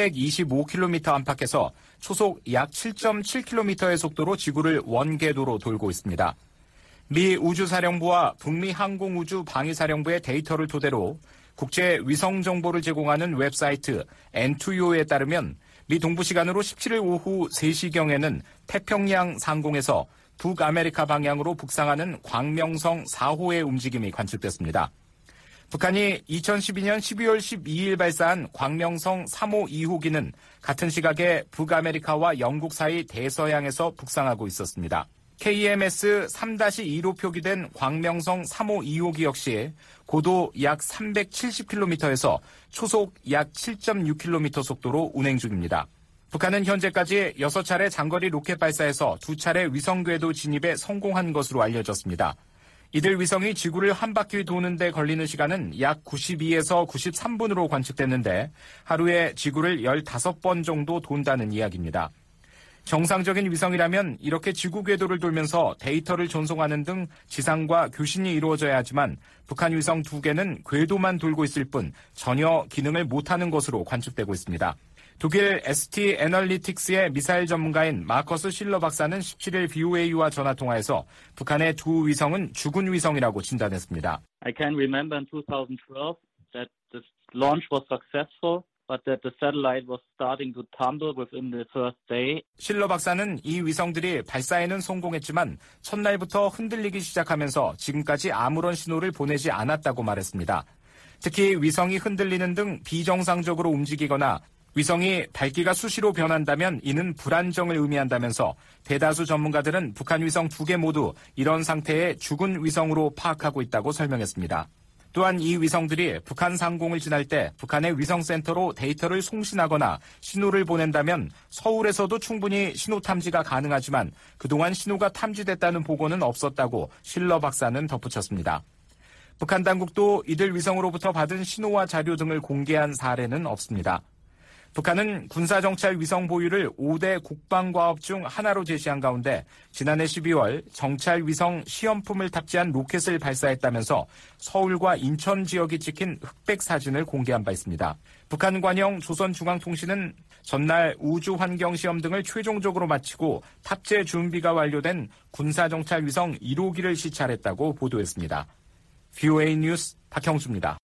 325km 안팎에서 초속 약 7.7km의 속도로 지구를 원궤도로 돌고 있습니다. 미 우주사령부와 북미 항공우주방위사령부의 데이터를 토대로 국제 위성 정보를 제공하는 웹사이트 N2U에 따르면 미 동부시간으로 17일 오후 3시경에는 태평양 상공에서 북아메리카 방향으로 북상하는 광명성 4호의 움직임이 관측됐습니다. 북한이 2012년 12월 12일 발사한 광명성 3호 2호기는 같은 시각에 북아메리카와 영국 사이 대서양에서 북상하고 있었습니다. KMS 3-2로 표기된 광명성 3호 2호기 역시 고도 약 370km에서 초속 약 7.6km 속도로 운행 중입니다. 북한은 현재까지 6차례 장거리 로켓 발사에서 2차례 위성 궤도 진입에 성공한 것으로 알려졌습니다. 이들 위성이 지구를 한 바퀴 도는 데 걸리는 시간은 약 92에서 93분으로 관측됐는데 하루에 지구를 15번 정도 돈다는 이야기입니다. 정상적인 위성이라면 이렇게 지구 궤도를 돌면서 데이터를 전송하는 등 지상과 교신이 이루어져야 하지만 북한 위성 2개는 궤도만 돌고 있을 뿐 전혀 기능을 못하는 것으로 관측되고 있습니다. 독일 ST 애널리틱스의 미사일 전문가인 마커스 실러 박사는 17일 VOA와 전화통화에서 북한의 두 위성은 죽은 위성이라고 진단했습니다. I can remember in 2012 that the launch was successful. But that the satellite was starting to tumble within the first day. 실러 박사는 이 위성들이 발사에는 성공했지만 첫날부터 흔들리기 시작하면서 지금까지 아무런 신호를 보내지 않았다고 말했습니다. 특히 위성이 흔들리는 등 비정상적으로 움직이거나 위성이 밝기가 수시로 변한다면 이는 불안정을 의미한다면서 대다수 전문가들은 북한 위성 2개 모두 이런 상태의 죽은 위성으로 파악하고 있다고 설명했습니다. 또한 이 위성들이 북한 상공을 지날 때 북한의 위성센터로 데이터를 송신하거나 신호를 보낸다면 서울에서도 충분히 신호 탐지가 가능하지만 그동안 신호가 탐지됐다는 보고는 없었다고 실러 박사는 덧붙였습니다. 북한 당국도 이들 위성으로부터 받은 신호와 자료 등을 공개한 사례는 없습니다. 북한은 군사정찰 위성 보유를 5대 국방과업 중 하나로 제시한 가운데 지난해 12월 정찰 위성 시험품을 탑재한 로켓을 발사했다면서 서울과 인천 지역이 찍힌 흑백 사진을 공개한 바 있습니다. 북한 관영 조선중앙통신은 전날 우주환경시험 등을 최종적으로 마치고 탑재 준비가 완료된 군사정찰 위성 1호기를 시찰했다고 보도했습니다. VOA 뉴스 박형수입니다.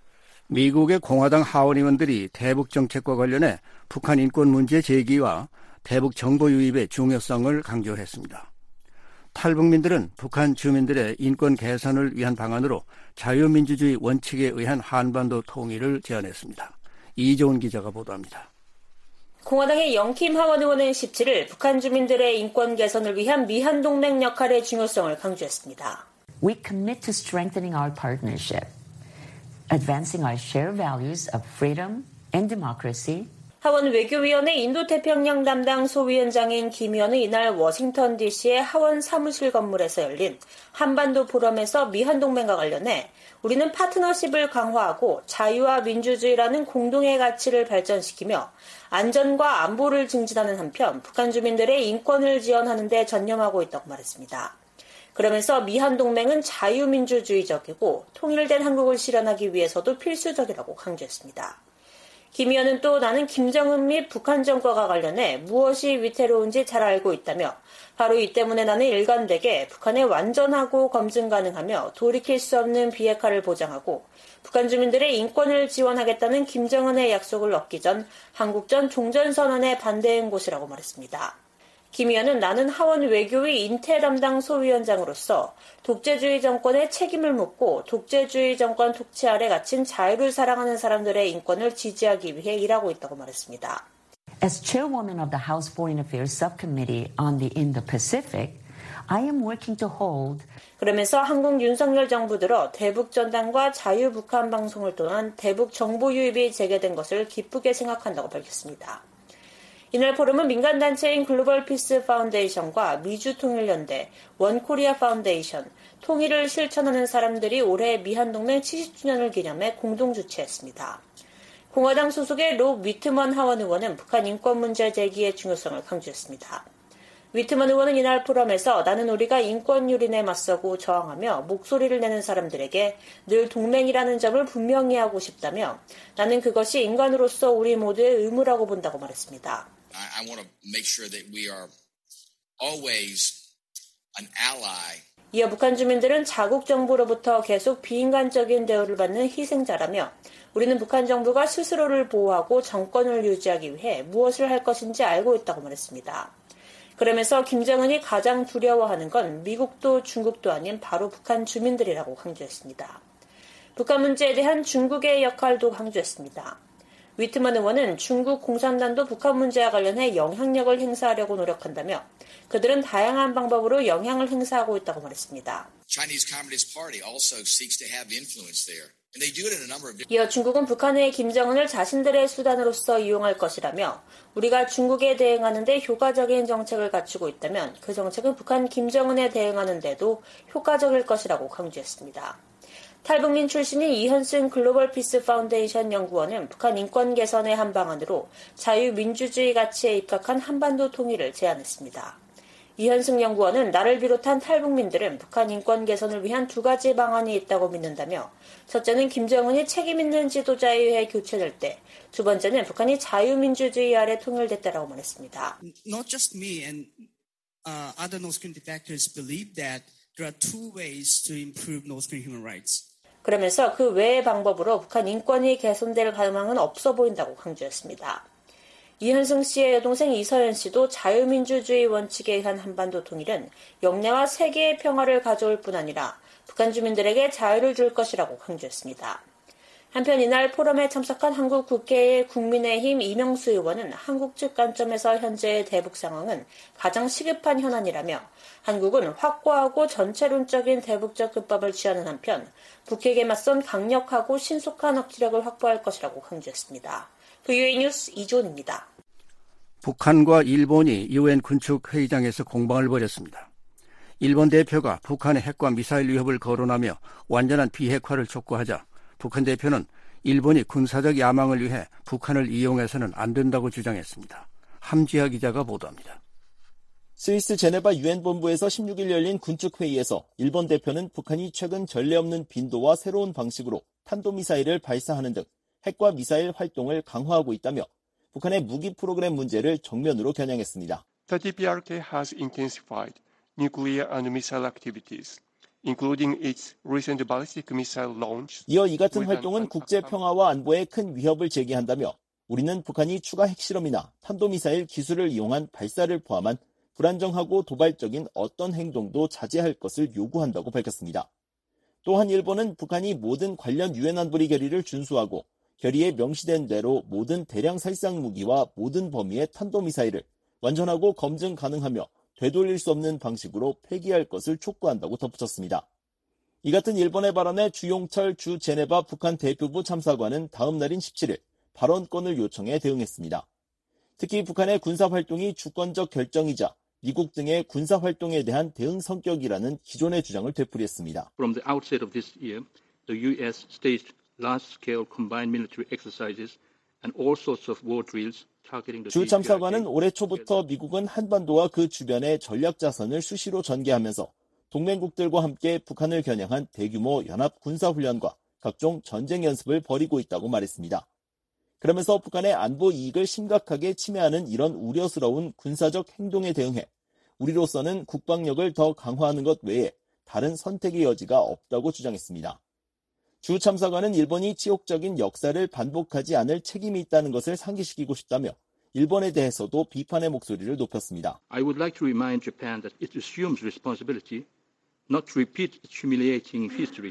미국의 공화당 하원 의원들이 대북 정책과 관련해 북한 인권 문제 제기와 대북 정보 유입의 중요성을 강조했습니다. 탈북민들은 북한 주민들의 인권 개선을 위한 방안으로 자유민주주의 원칙에 의한 한반도 통일을 제안했습니다. 이종훈 기자가 보도합니다. 공화당의 영킴 하원 의원은 17일 북한 주민들의 인권 개선을 위한 미한동맹 역할의 중요성을 강조했습니다. We commit to strengthening our partnership. Advancing our shared values of freedom and democracy. 하원 외교위원회 인도태평양 담당 소위원장인 김 의원은 이날 워싱턴 DC의 하원 사무실 건물에서 열린 한반도 포럼에서 미한동맹과 관련해 우리는 파트너십을 강화하고 자유와 민주주의라는 공동의 가치를 발전시키며 안전과 안보를 증진하는 한편 북한 주민들의 인권을 지원하는 데 전념하고 있다고 말했습니다. 그러면서 미한동맹은 자유민주주의적이고 통일된 한국을 실현하기 위해서도 필수적이라고 강조했습니다. 김 의원은 또 나는 김정은 및 북한 정권과 관련해 무엇이 위태로운지 잘 알고 있다며 바로 이 때문에 나는 일관되게 북한에 완전하고 검증 가능하며 돌이킬 수 없는 비핵화를 보장하고 북한 주민들의 인권을 지원하겠다는 김정은의 약속을 얻기 전 한국전 종전선언에 반대한 곳이라고 말했습니다. 김 의원은 나는 하원 외교위 인태 담당 소위원장으로서 독재주의 정권의 책임을 묻고 독재주의 정권 통치 아래 갇힌 자유를 사랑하는 사람들의 인권을 지지하기 위해 일하고 있다고 말했습니다. As chairwoman of the House Foreign Affairs Subcommittee on the Indo-Pacific, I am working to hold. 그러면서 한국 윤석열 정부 들어 대북 전단과 자유 북한 방송을 통한 대북 정보 유입이 재개된 것을 기쁘게 생각한다고 밝혔습니다. 이날 포럼은 민간단체인 글로벌 피스 파운데이션과 미주통일연대, 원코리아 파운데이션, 통일을 실천하는 사람들이 올해 미한동맹 70주년을 기념해 공동 주최했습니다. 공화당 소속의 록 위트먼 하원 의원은 북한 인권 문제 제기의 중요성을 강조했습니다. 위트먼 의원은 이날 포럼에서 나는 우리가 인권 유린에 맞서고 저항하며 목소리를 내는 사람들에게 늘 동맹이라는 점을 분명히 하고 싶다며 나는 그것이 인간으로서 우리 모두의 의무라고 본다고 말했습니다. I want to make sure that we are always an ally. 이어 북한 주민들은 자국 정부로부터 계속 비인간적인 대우를 받는 희생자라며 우리는 북한 정부가 스스로를 보호하고 정권을 유지하기 위해 무엇을 할 것인지 알고 있다고 말했습니다. 그러면서 김정은이 가장 두려워하는 건 미국도 중국도 아닌 바로 북한 주민들이라고 강조했습니다. 북한 문제에 대한 중국의 역할도 강조했습니다. 위트먼 의원은 중국 공산당도 북한 문제와 관련해 영향력을 행사하려고 노력한다며 그들은 다양한 방법으로 영향을 행사하고 있다고 말했습니다. Chinese Communist Party also seeks to have influence there. And they do it in a number of different... 이어 중국은 북한의 김정은을 자신들의 수단으로서 이용할 것이라며 우리가 중국에 대응하는 데 효과적인 정책을 갖추고 있다면 그 정책은 북한 김정은에 대응하는 데도 효과적일 것이라고 강조했습니다. 탈북민 출신인 이현승 글로벌 피스 파운데이션 연구원은 북한 인권 개선의 한 방안으로 자유민주주의 가치에 입각한 한반도 통일을 제안했습니다. 이현승 연구원은 나를 비롯한 탈북민들은 북한 인권 개선을 위한 두 가지 방안이 있다고 믿는다며 첫째는 김정은이 책임 있는 지도자에 의해 교체될 때, 두 번째는 북한이 자유민주주의 아래 통일됐다라고 말했습니다. Not just me and other North Korean defectors believe that there are two ways to improve North Korean human rights. 그러면서 그 외의 방법으로 북한 인권이 개선될 가능성은 없어 보인다고 강조했습니다. 이현승 씨의 여동생 이서연 씨도 자유민주주의 원칙에 의한 한반도 통일은 영내와 세계의 평화를 가져올 뿐 아니라 북한 주민들에게 자유를 줄 것이라고 강조했습니다. 한편 이날 포럼에 참석한 한국 국회의 국민의힘 이명수 의원은 한국 측 관점에서 현재의 대북 상황은 가장 시급한 현안이라며 한국은 확고하고 전체론적인 대북적 급법을 취하는 한편 북핵에 맞선 강력하고 신속한 억지력을 확보할 것이라고 강조했습니다. VOA 뉴스 이존입니다. 북한과 일본이 유엔 군축회의장에서 공방을 벌였습니다. 일본 대표가 북한의 핵과 미사일 위협을 거론하며 완전한 비핵화를 촉구하자 북한 대표는 일본이 군사적 야망을 위해 북한을 이용해서는 안 된다고 주장했습니다. 함지하 기자가 보도합니다. 스위스 제네바 유엔 본부에서 16일 열린 군축회의에서 일본 대표는 북한이 최근 전례 없는 빈도와 새로운 방식으로 탄도미사일을 발사하는 등 핵과 미사일 활동을 강화하고 있다며 북한의 무기 프로그램 문제를 정면으로 겨냥했습니다. The DPRK has intensified nuclear and missile activities, including its recent ballistic missile launch. 이어 이 같은 활동은 국제 평화와 안보에 큰 위협을 제기한다며 우리는 북한이 추가 핵실험이나 탄도미사일 기술을 이용한 발사를 포함한 불안정하고 도발적인 어떤 행동도 자제할 것을 요구한다고 밝혔습니다. 또한 일본은 북한이 모든 관련 유엔 안보리 결의를 준수하고 결의에 명시된 대로 모든 대량 살상 무기와 모든 범위의 탄도미사일을 완전하고 검증 가능하며 되돌릴 수 없는 방식으로 폐기할 것을 촉구한다고 덧붙였습니다. 이 같은 일본의 발언에 주용철 주 제네바 북한 대표부 참사관은 다음 날인 17일 발언권을 요청해 대응했습니다. 특히 북한의 군사활동이 주권적 결정이자 미국 등의 군사활동에 대한 대응 성격이라는 기존의 주장을 되풀이했습니다. From the outset of this year, the U.S. staged large-scale combined military exercises and all sorts of war drills targeting the 주 참사관은 올해 초부터 미국은 한반도와 그 주변의 전략 자산을 수시로 전개하면서 동맹국들과 함께 북한을 겨냥한 대규모 연합 군사훈련과 각종 전쟁 연습을 벌이고 있다고 말했습니다. 그러면서 북한의 안보 이익을 심각하게 침해하는 이런 우려스러운 군사적 행동에 대응해 우리로서는 국방력을 더 강화하는 것 외에 다른 선택의 여지가 없다고 주장했습니다. 주 참사관은 일본이 치욕적인 역사를 반복하지 않을 책임이 있다는 것을 상기시키고 싶다며 일본에 대해서도 비판의 목소리를 높였습니다. I would like to remind Japan that it assumes responsibility not to repeat its humiliating history.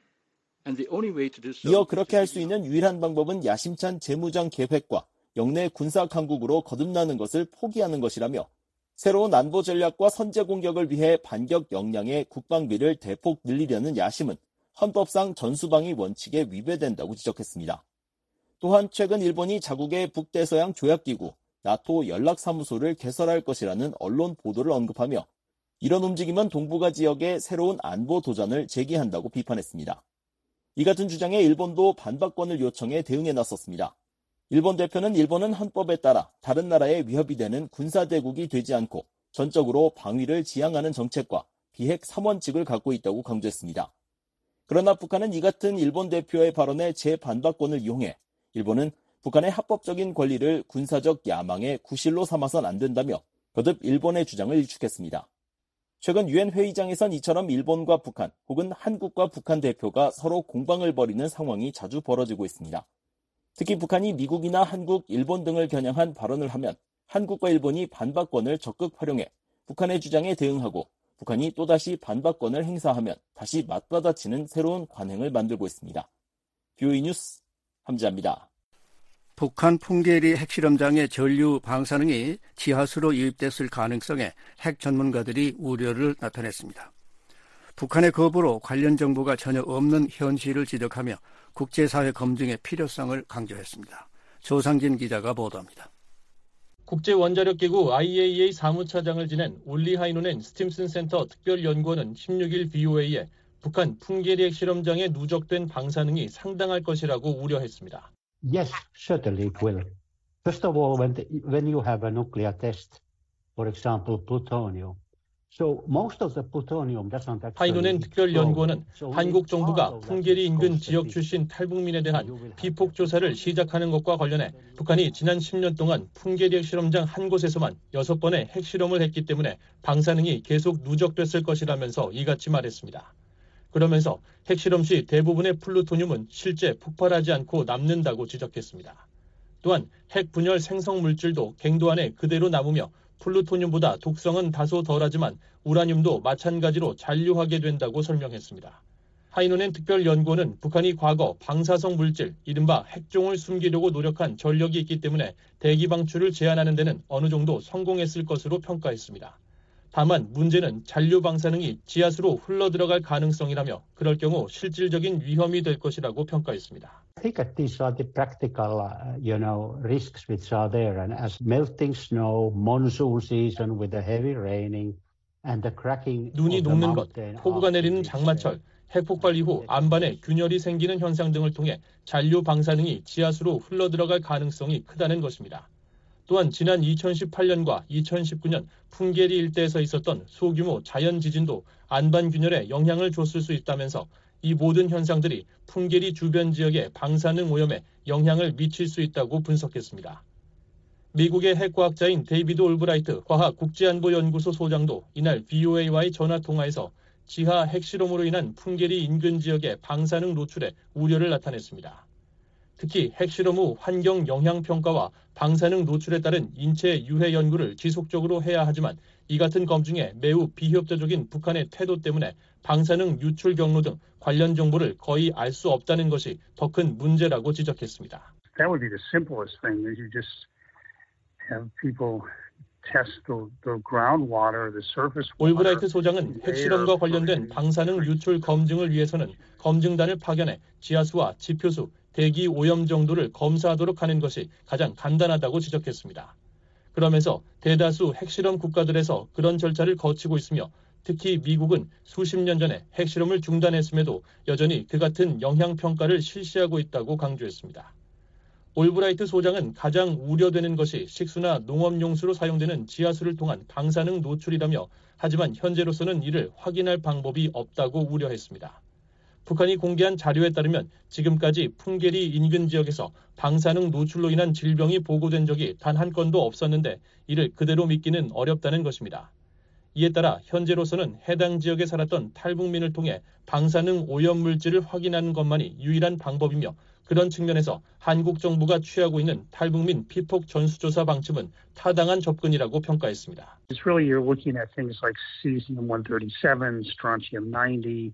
이어 그렇게 할 수 있는 유일한 방법은 야심찬 재무장 계획과 영내 군사 강국으로 거듭나는 것을 포기하는 것이라며 새로운 안보 전략과 선제 공격을 위해 반격 역량의 국방비를 대폭 늘리려는 야심은 헌법상 전수방위 원칙에 위배된다고 지적했습니다. 또한 최근 일본이 자국의 북대서양 조약기구 나토 연락사무소를 개설할 것이라는 언론 보도를 언급하며 이런 움직임은 동북아 지역의 새로운 안보 도전을 제기한다고 비판했습니다. 이 같은 주장에 일본도 반박권을 요청해 대응에 나섰습니다. 일본 대표는 일본은 헌법에 따라 다른 나라의 위협이 되는 군사대국이 되지 않고 전적으로 방위를 지향하는 정책과 비핵 3원칙을 갖고 있다고 강조했습니다. 그러나 북한은 이 같은 일본 대표의 발언에 재반박권을 이용해 일본은 북한의 합법적인 권리를 군사적 야망의 구실로 삼아선 안 된다며 거듭 일본의 주장을 일축했습니다. 최근 유엔 회의장에선 이처럼 일본과 북한 혹은 한국과 북한 대표가 서로 공방을 벌이는 상황이 자주 벌어지고 있습니다. 특히 북한이 미국이나 한국, 일본 등을 겨냥한 발언을 하면 한국과 일본이 반박권을 적극 활용해 북한의 주장에 대응하고 북한이 또다시 반박권을 행사하면 다시 맞받아치는 새로운 관행을 만들고 있습니다. VOA 뉴스 함지아입니다. 북한 풍계리 핵실험장의 전류 방사능이 지하수로 유입됐을 가능성에 핵 전문가들이 우려를 나타냈습니다. 북한의 거부로 관련 정보가 전혀 없는 현실을 지적하며 국제사회 검증의 필요성을 강조했습니다. 조상진 기자가 보도합니다. 국제원자력기구 IAEA 사무차장을 지낸 올리 하이노넨 스팀슨 센터 특별연구원은 16일 VOA에 북한 풍계리 핵실험장에 누적된 방사능이 상당할 것이라고 우려했습니다. Yes, certainly it will. First of all, when you have a nuclear test, for example, plutonium. So most of the plutonium doesn't actually. 하이노넨 특별연구원은 한국 정부가 풍계리 인근 지역 출신 탈북민에 대한 비폭 조사를 시작하는 것과 관련해 북한이 지난 10년 동안 풍계리 핵실험장 한 곳에서만 6번의 핵실험을 했기 때문에 방사능이 계속 누적됐을 것이라면서 이같이 말했습니다. 그러면서 핵실험 시 대부분의 플루토늄은 실제 폭발하지 않고 남는다고 지적했습니다. 또한 핵 분열 생성 물질도 갱도 안에 그대로 남으며 플루토늄보다 독성은 다소 덜하지만 우라늄도 마찬가지로 잔류하게 된다고 설명했습니다. 하이노넨 특별연구원은 북한이 과거 방사성 물질, 이른바 핵종을 숨기려고 노력한 전력이 있기 때문에 대기 방출을 제한하는 데는 어느 정도 성공했을 것으로 평가했습니다. 다만 문제는 잔류 방사능이 지하수로 흘러들어갈 가능성이라며 그럴 경우 실질적인 위험이 될 것이라고 평가했습니다. I think that these are the practical, risks which are there. And as melting snow, monsoon season with the heavy raining and the cracking. 눈이 녹는 것, 폭우가 내리는 장마철, 핵폭발 이후 안반에 균열이 생기는 현상 등을 통해 잔류 방사능이 지하수로 흘러들어갈 가능성이 크다는 것입니다. 또한 지난 2018년과 2019년 풍계리 일대에서 있었던 소규모 자연 지진도 안반 균열에 영향을 줬을 수 있다면서 이 모든 현상들이 풍계리 주변 지역의 방사능 오염에 영향을 미칠 수 있다고 분석했습니다. 미국의 핵과학자인 데이비드 올브라이트 과학국제안보연구소 소장도 이날 VOA와의 전화통화에서 지하 핵실험으로 인한 풍계리 인근 지역의 방사능 노출에 우려를 나타냈습니다. 특히 핵실험 후 환경 영향 평가와 방사능 노출에 따른 인체 유해 연구를 지속적으로 해야 하지만 이 같은 검증에 매우 비협조적인 북한의 태도 때문에 방사능 유출 경로 등 관련 정보를 거의 알 수 없다는 것이 더 큰 문제라고 지적했습니다. That would be the simplest thing. Is you just have people test the groundwater, the surface water. 올브라이트 소장은 핵실험과 관련된 방사능 유출 검증을 위해서는 검증단을 파견해 지하수와 지표수, 대기 오염 정도를 검사하도록 하는 것이 가장 간단하다고 지적했습니다. 그러면서 대다수 핵실험 국가들에서 그런 절차를 거치고 있으며 특히 미국은 수십 년 전에 핵실험을 중단했음에도 여전히 그 같은 영향평가를 실시하고 있다고 강조했습니다. 올브라이트 소장은 가장 우려되는 것이 식수나 농업용수로 사용되는 지하수를 통한 방사능 노출이라며 하지만 현재로서는 이를 확인할 방법이 없다고 우려했습니다. 북한이 공개한 자료에 따르면 지금까지 풍계리 인근 지역에서 방사능 노출로 인한 질병이 보고된 적이 단 한 건도 없었는데 이를 그대로 믿기는 어렵다는 것입니다. 이에 따라 현재로서는 해당 지역에 살았던 탈북민을 통해 방사능 오염 물질을 확인하는 것만이 유일한 방법이며 그런 측면에서 한국 정부가 취하고 있는 탈북민 피폭 전수조사 방침은 타당한 접근이라고 평가했습니다. It's really you're looking at things like cesium-137, strontium-90.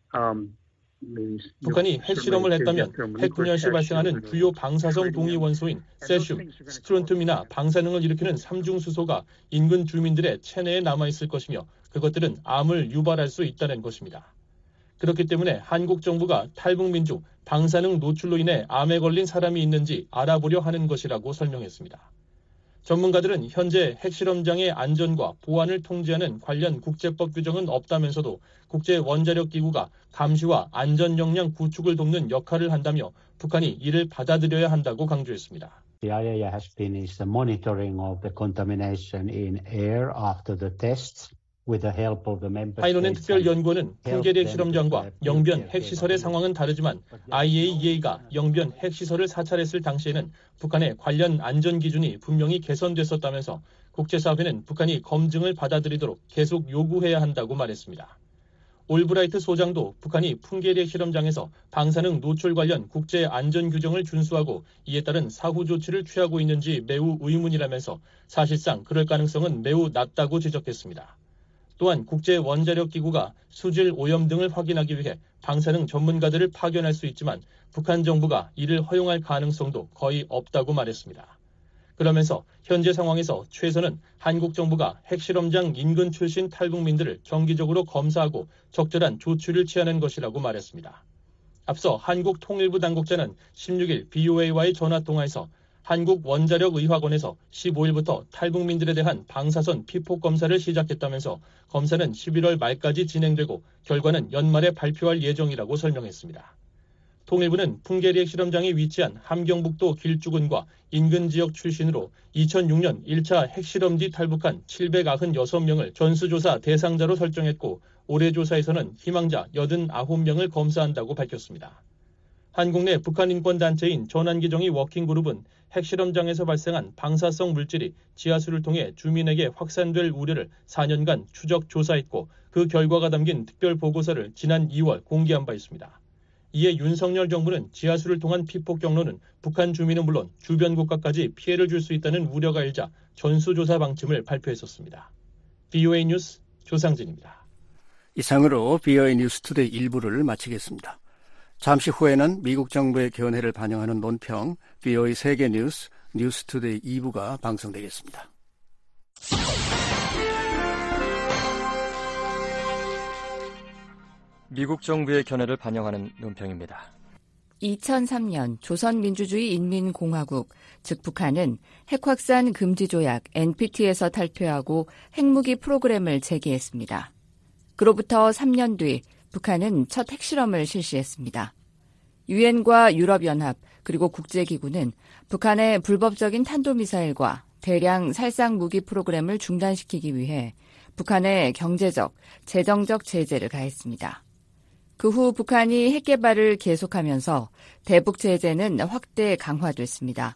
북한이 핵실험을 했다면 핵분열 시 발생하는 주요 방사성 동위 원소인 세슘, 스트론튬이나 방사능을 일으키는 삼중수소가 인근 주민들의 체내에 남아있을 것이며 그것들은 암을 유발할 수 있다는 것입니다. 그렇기 때문에 한국 정부가 탈북민 중 방사능 노출로 인해 암에 걸린 사람이 있는지 알아보려 하는 것이라고 설명했습니다. 전문가들은 현재 핵실험장의 안전과 보안을 통제하는 관련 국제법 규정은 없다면서도 국제원자력기구가 감시와 안전 역량 구축을 돕는 역할을 한다며 북한이 이를 받아들여야 한다고 강조했습니다. The IAEA has finished the monitoring of the contamination in air after the tests. 하이노넨 특별연구원은 풍계리 핵실험장과 영변 핵시설의 상황은 다르지만 IAEA가 영변 핵시설을 사찰했을 당시에는 북한의 관련 안전 기준이 분명히 개선됐었다면서 국제사회는 북한이 검증을 받아들이도록 계속 요구해야 한다고 말했습니다. 올브라이트 소장도 북한이 풍계리 핵실험장에서 방사능 노출 관련 국제 안전 규정을 준수하고 이에 따른 사후 조치를 취하고 있는지 매우 의문이라면서 사실상 그럴 가능성은 매우 낮다고 지적했습니다. 또한 국제원자력기구가 수질 오염 등을 확인하기 위해 방사능 전문가들을 파견할 수 있지만 북한 정부가 이를 허용할 가능성도 거의 없다고 말했습니다. 그러면서 현재 상황에서 최선은 한국 정부가 핵실험장 인근 출신 탈북민들을 정기적으로 검사하고 적절한 조치를 취하는 것이라고 말했습니다. 앞서 한국 통일부 당국자는 16일 BOA와의 전화통화에서 한국원자력의학원에서 15일부터 탈북민들에 대한 방사선 피폭 검사를 시작했다면서 검사는 11월 말까지 진행되고 결과는 연말에 발표할 예정이라고 설명했습니다. 통일부는 풍계리 핵실험장이 위치한 함경북도 길주군과 인근 지역 출신으로 2006년 1차 핵실험 뒤 탈북한 796명을 전수조사 대상자로 설정했고 올해 조사에서는 희망자 89명을 검사한다고 밝혔습니다. 한국 내 북한 인권단체인 전환기정의 워킹그룹은 핵실험장에서 발생한 방사성 물질이 지하수를 통해 주민에게 확산될 우려를 4년간 추적 조사했고 그 결과가 담긴 특별보고서를 지난 2월 공개한 바 있습니다. 이에 윤석열 정부는 지하수를 통한 피폭 경로는 북한 주민은 물론 주변 국가까지 피해를 줄 수 있다는 우려가 일자 전수조사 방침을 발표했었습니다. BOA 뉴스 조상진입니다. 이상으로 BOA 뉴스 투데이 1부를 마치겠습니다. 잠시 후에는 미국 정부의 견해를 반영하는 논평 BOA 세계 뉴스 뉴스투데이 2부가 방송되겠습니다. 미국 정부의 견해를 반영하는 논평입니다. 2003년 조선민주주의인민공화국, 즉 북한은 핵확산 금지조약 NPT에서 탈퇴하고 핵무기 프로그램을 재개했습니다. 그로부터 3년 뒤 북한은 첫 핵실험을 실시했습니다. 유엔과 유럽연합 그리고 국제기구는 북한의 불법적인 탄도미사일과 대량 살상무기 프로그램을 중단시키기 위해 북한의 경제적, 재정적 제재를 가했습니다. 그 후 북한이 핵개발을 계속하면서 대북 제재는 확대 강화됐습니다.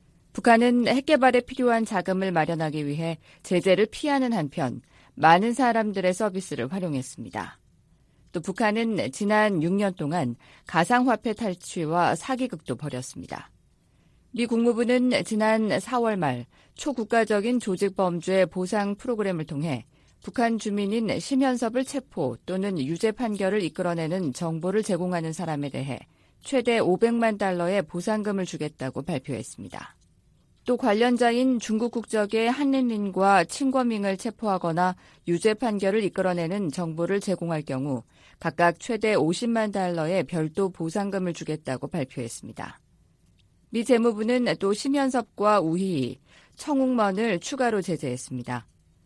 북한은 핵개발에 필요한 자금을 마련하기 위해 제재를 피하는 한편 많은 사람들의 서비스를 활용했습니다. 또 북한은 지난 6년 동안 가상화폐 탈취와 사기극도 벌였습니다. 미 국무부는 지난 4월 말 초국가적인 조직범죄 보상 프로그램을 통해 북한 주민인 심현섭을 체포 또는 유죄 판결을 이끌어내는 정보를 제공하는 사람에 대해 최대 500만 달러의 보상금을 주겠다고 발표했습니다. 또 관련자인 중국 국적의 한린린과 친권밍을 체포하거나 유죄 판결을 이끌어내는 정보를 제공할 경우 각각 최대 50만 달러의 별도 보상금을 주겠다고 발표했습니다. 미 재무부는 또 심현섭과 우희희, 청웅먼을 추가로 제재했습니다.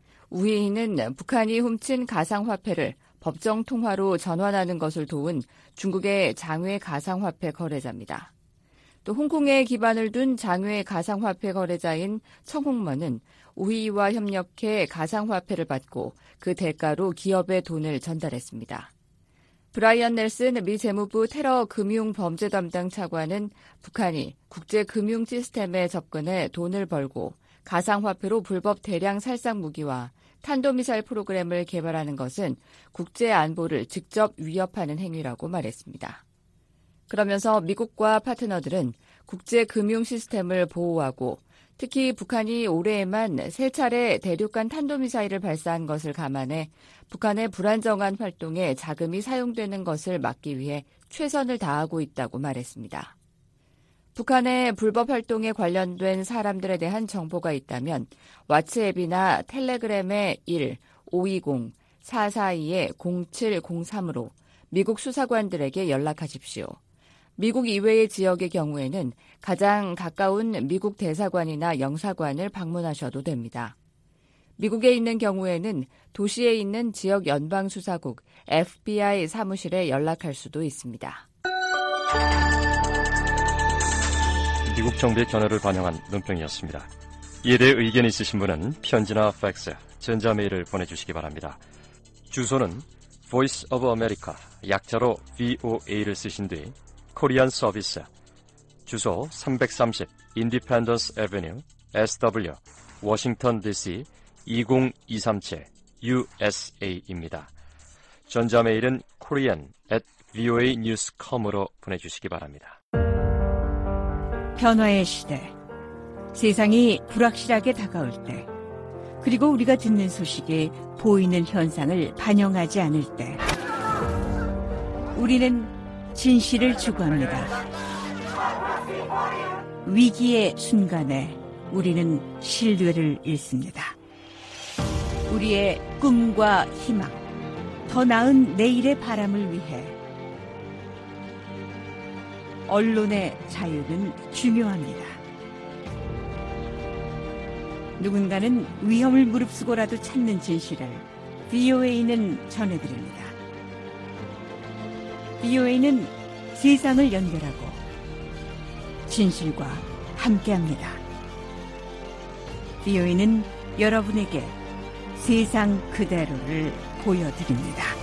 우희희는 북한이 훔친 가상화폐를 법정 통화로 전환하는 것을 도운 중국의 장외 가상화폐 거래자입니다. 또 홍콩에 기반을 둔 장외 가상화폐 거래자인 청홍먼은 우희희와 협력해 가상화폐를 받고 그 대가로 기업에 돈을 전달했습니다. 브라이언 넬슨 미 재무부 테러 금융 범죄 담당 차관은 북한이 국제 금융 시스템에 접근해 돈을 벌고 가상화폐로 불법 대량 살상 무기와 탄도미사일 프로그램을 개발하는 것은 국제 안보를 직접 위협하는 행위라고 말했습니다. 그러면서 미국과 파트너들은 국제 금융 시스템을 보호하고 특히 북한이 올해에만 3차례 대륙간 탄도미사일을 발사한 것을 감안해 북한의 불안정한 활동에 자금이 사용되는 것을 막기 위해 최선을 다하고 있다고 말했습니다. 북한의 불법 활동에 관련된 사람들에 대한 정보가 있다면 왓츠앱이나 텔레그램의 1-520-442-0703으로 미국 수사관들에게 연락하십시오. 미국 이외의 지역의 경우에는 가장 가까운 미국 대사관이나 영사관을 방문하셔도 됩니다. 미국에 있는 경우에는 도시에 있는 지역 연방수사국 FBI 사무실에 연락할 수도 있습니다. 미국 정부의 견해를 반영한 논평이었습니다. 이에 대해 의견이 있으신 분은 편지나 팩스, 전자메일을 보내주시기 바랍니다. 주소는 Voice of America, 약자로 VOA를 쓰신 뒤 코리안 서비스, 주소 330 Independence Avenue, SW, 워싱턴 DC 20237 USA입니다. 전자메일은 korean@voanews.com으로 보내주시기 바랍니다. 변화의 시대, 세상이 불확실하게 다가올 때, 그리고 우리가 듣는 소식이 보이는 현상을 반영하지 않을 때, 우리는 진실을 추구합니다. 위기의 순간에 우리는 신뢰를 잃습니다. 우리의 꿈과 희망, 더 나은 내일의 바람을 위해 언론의 자유는 중요합니다. 누군가는 위험을 무릅쓰고라도 찾는 진실을 VOA는 전해드립니다. VOA는 세상을 연결하고 진실과 함께합니다. VOA는 여러분에게 세상 그대로를 보여드립니다.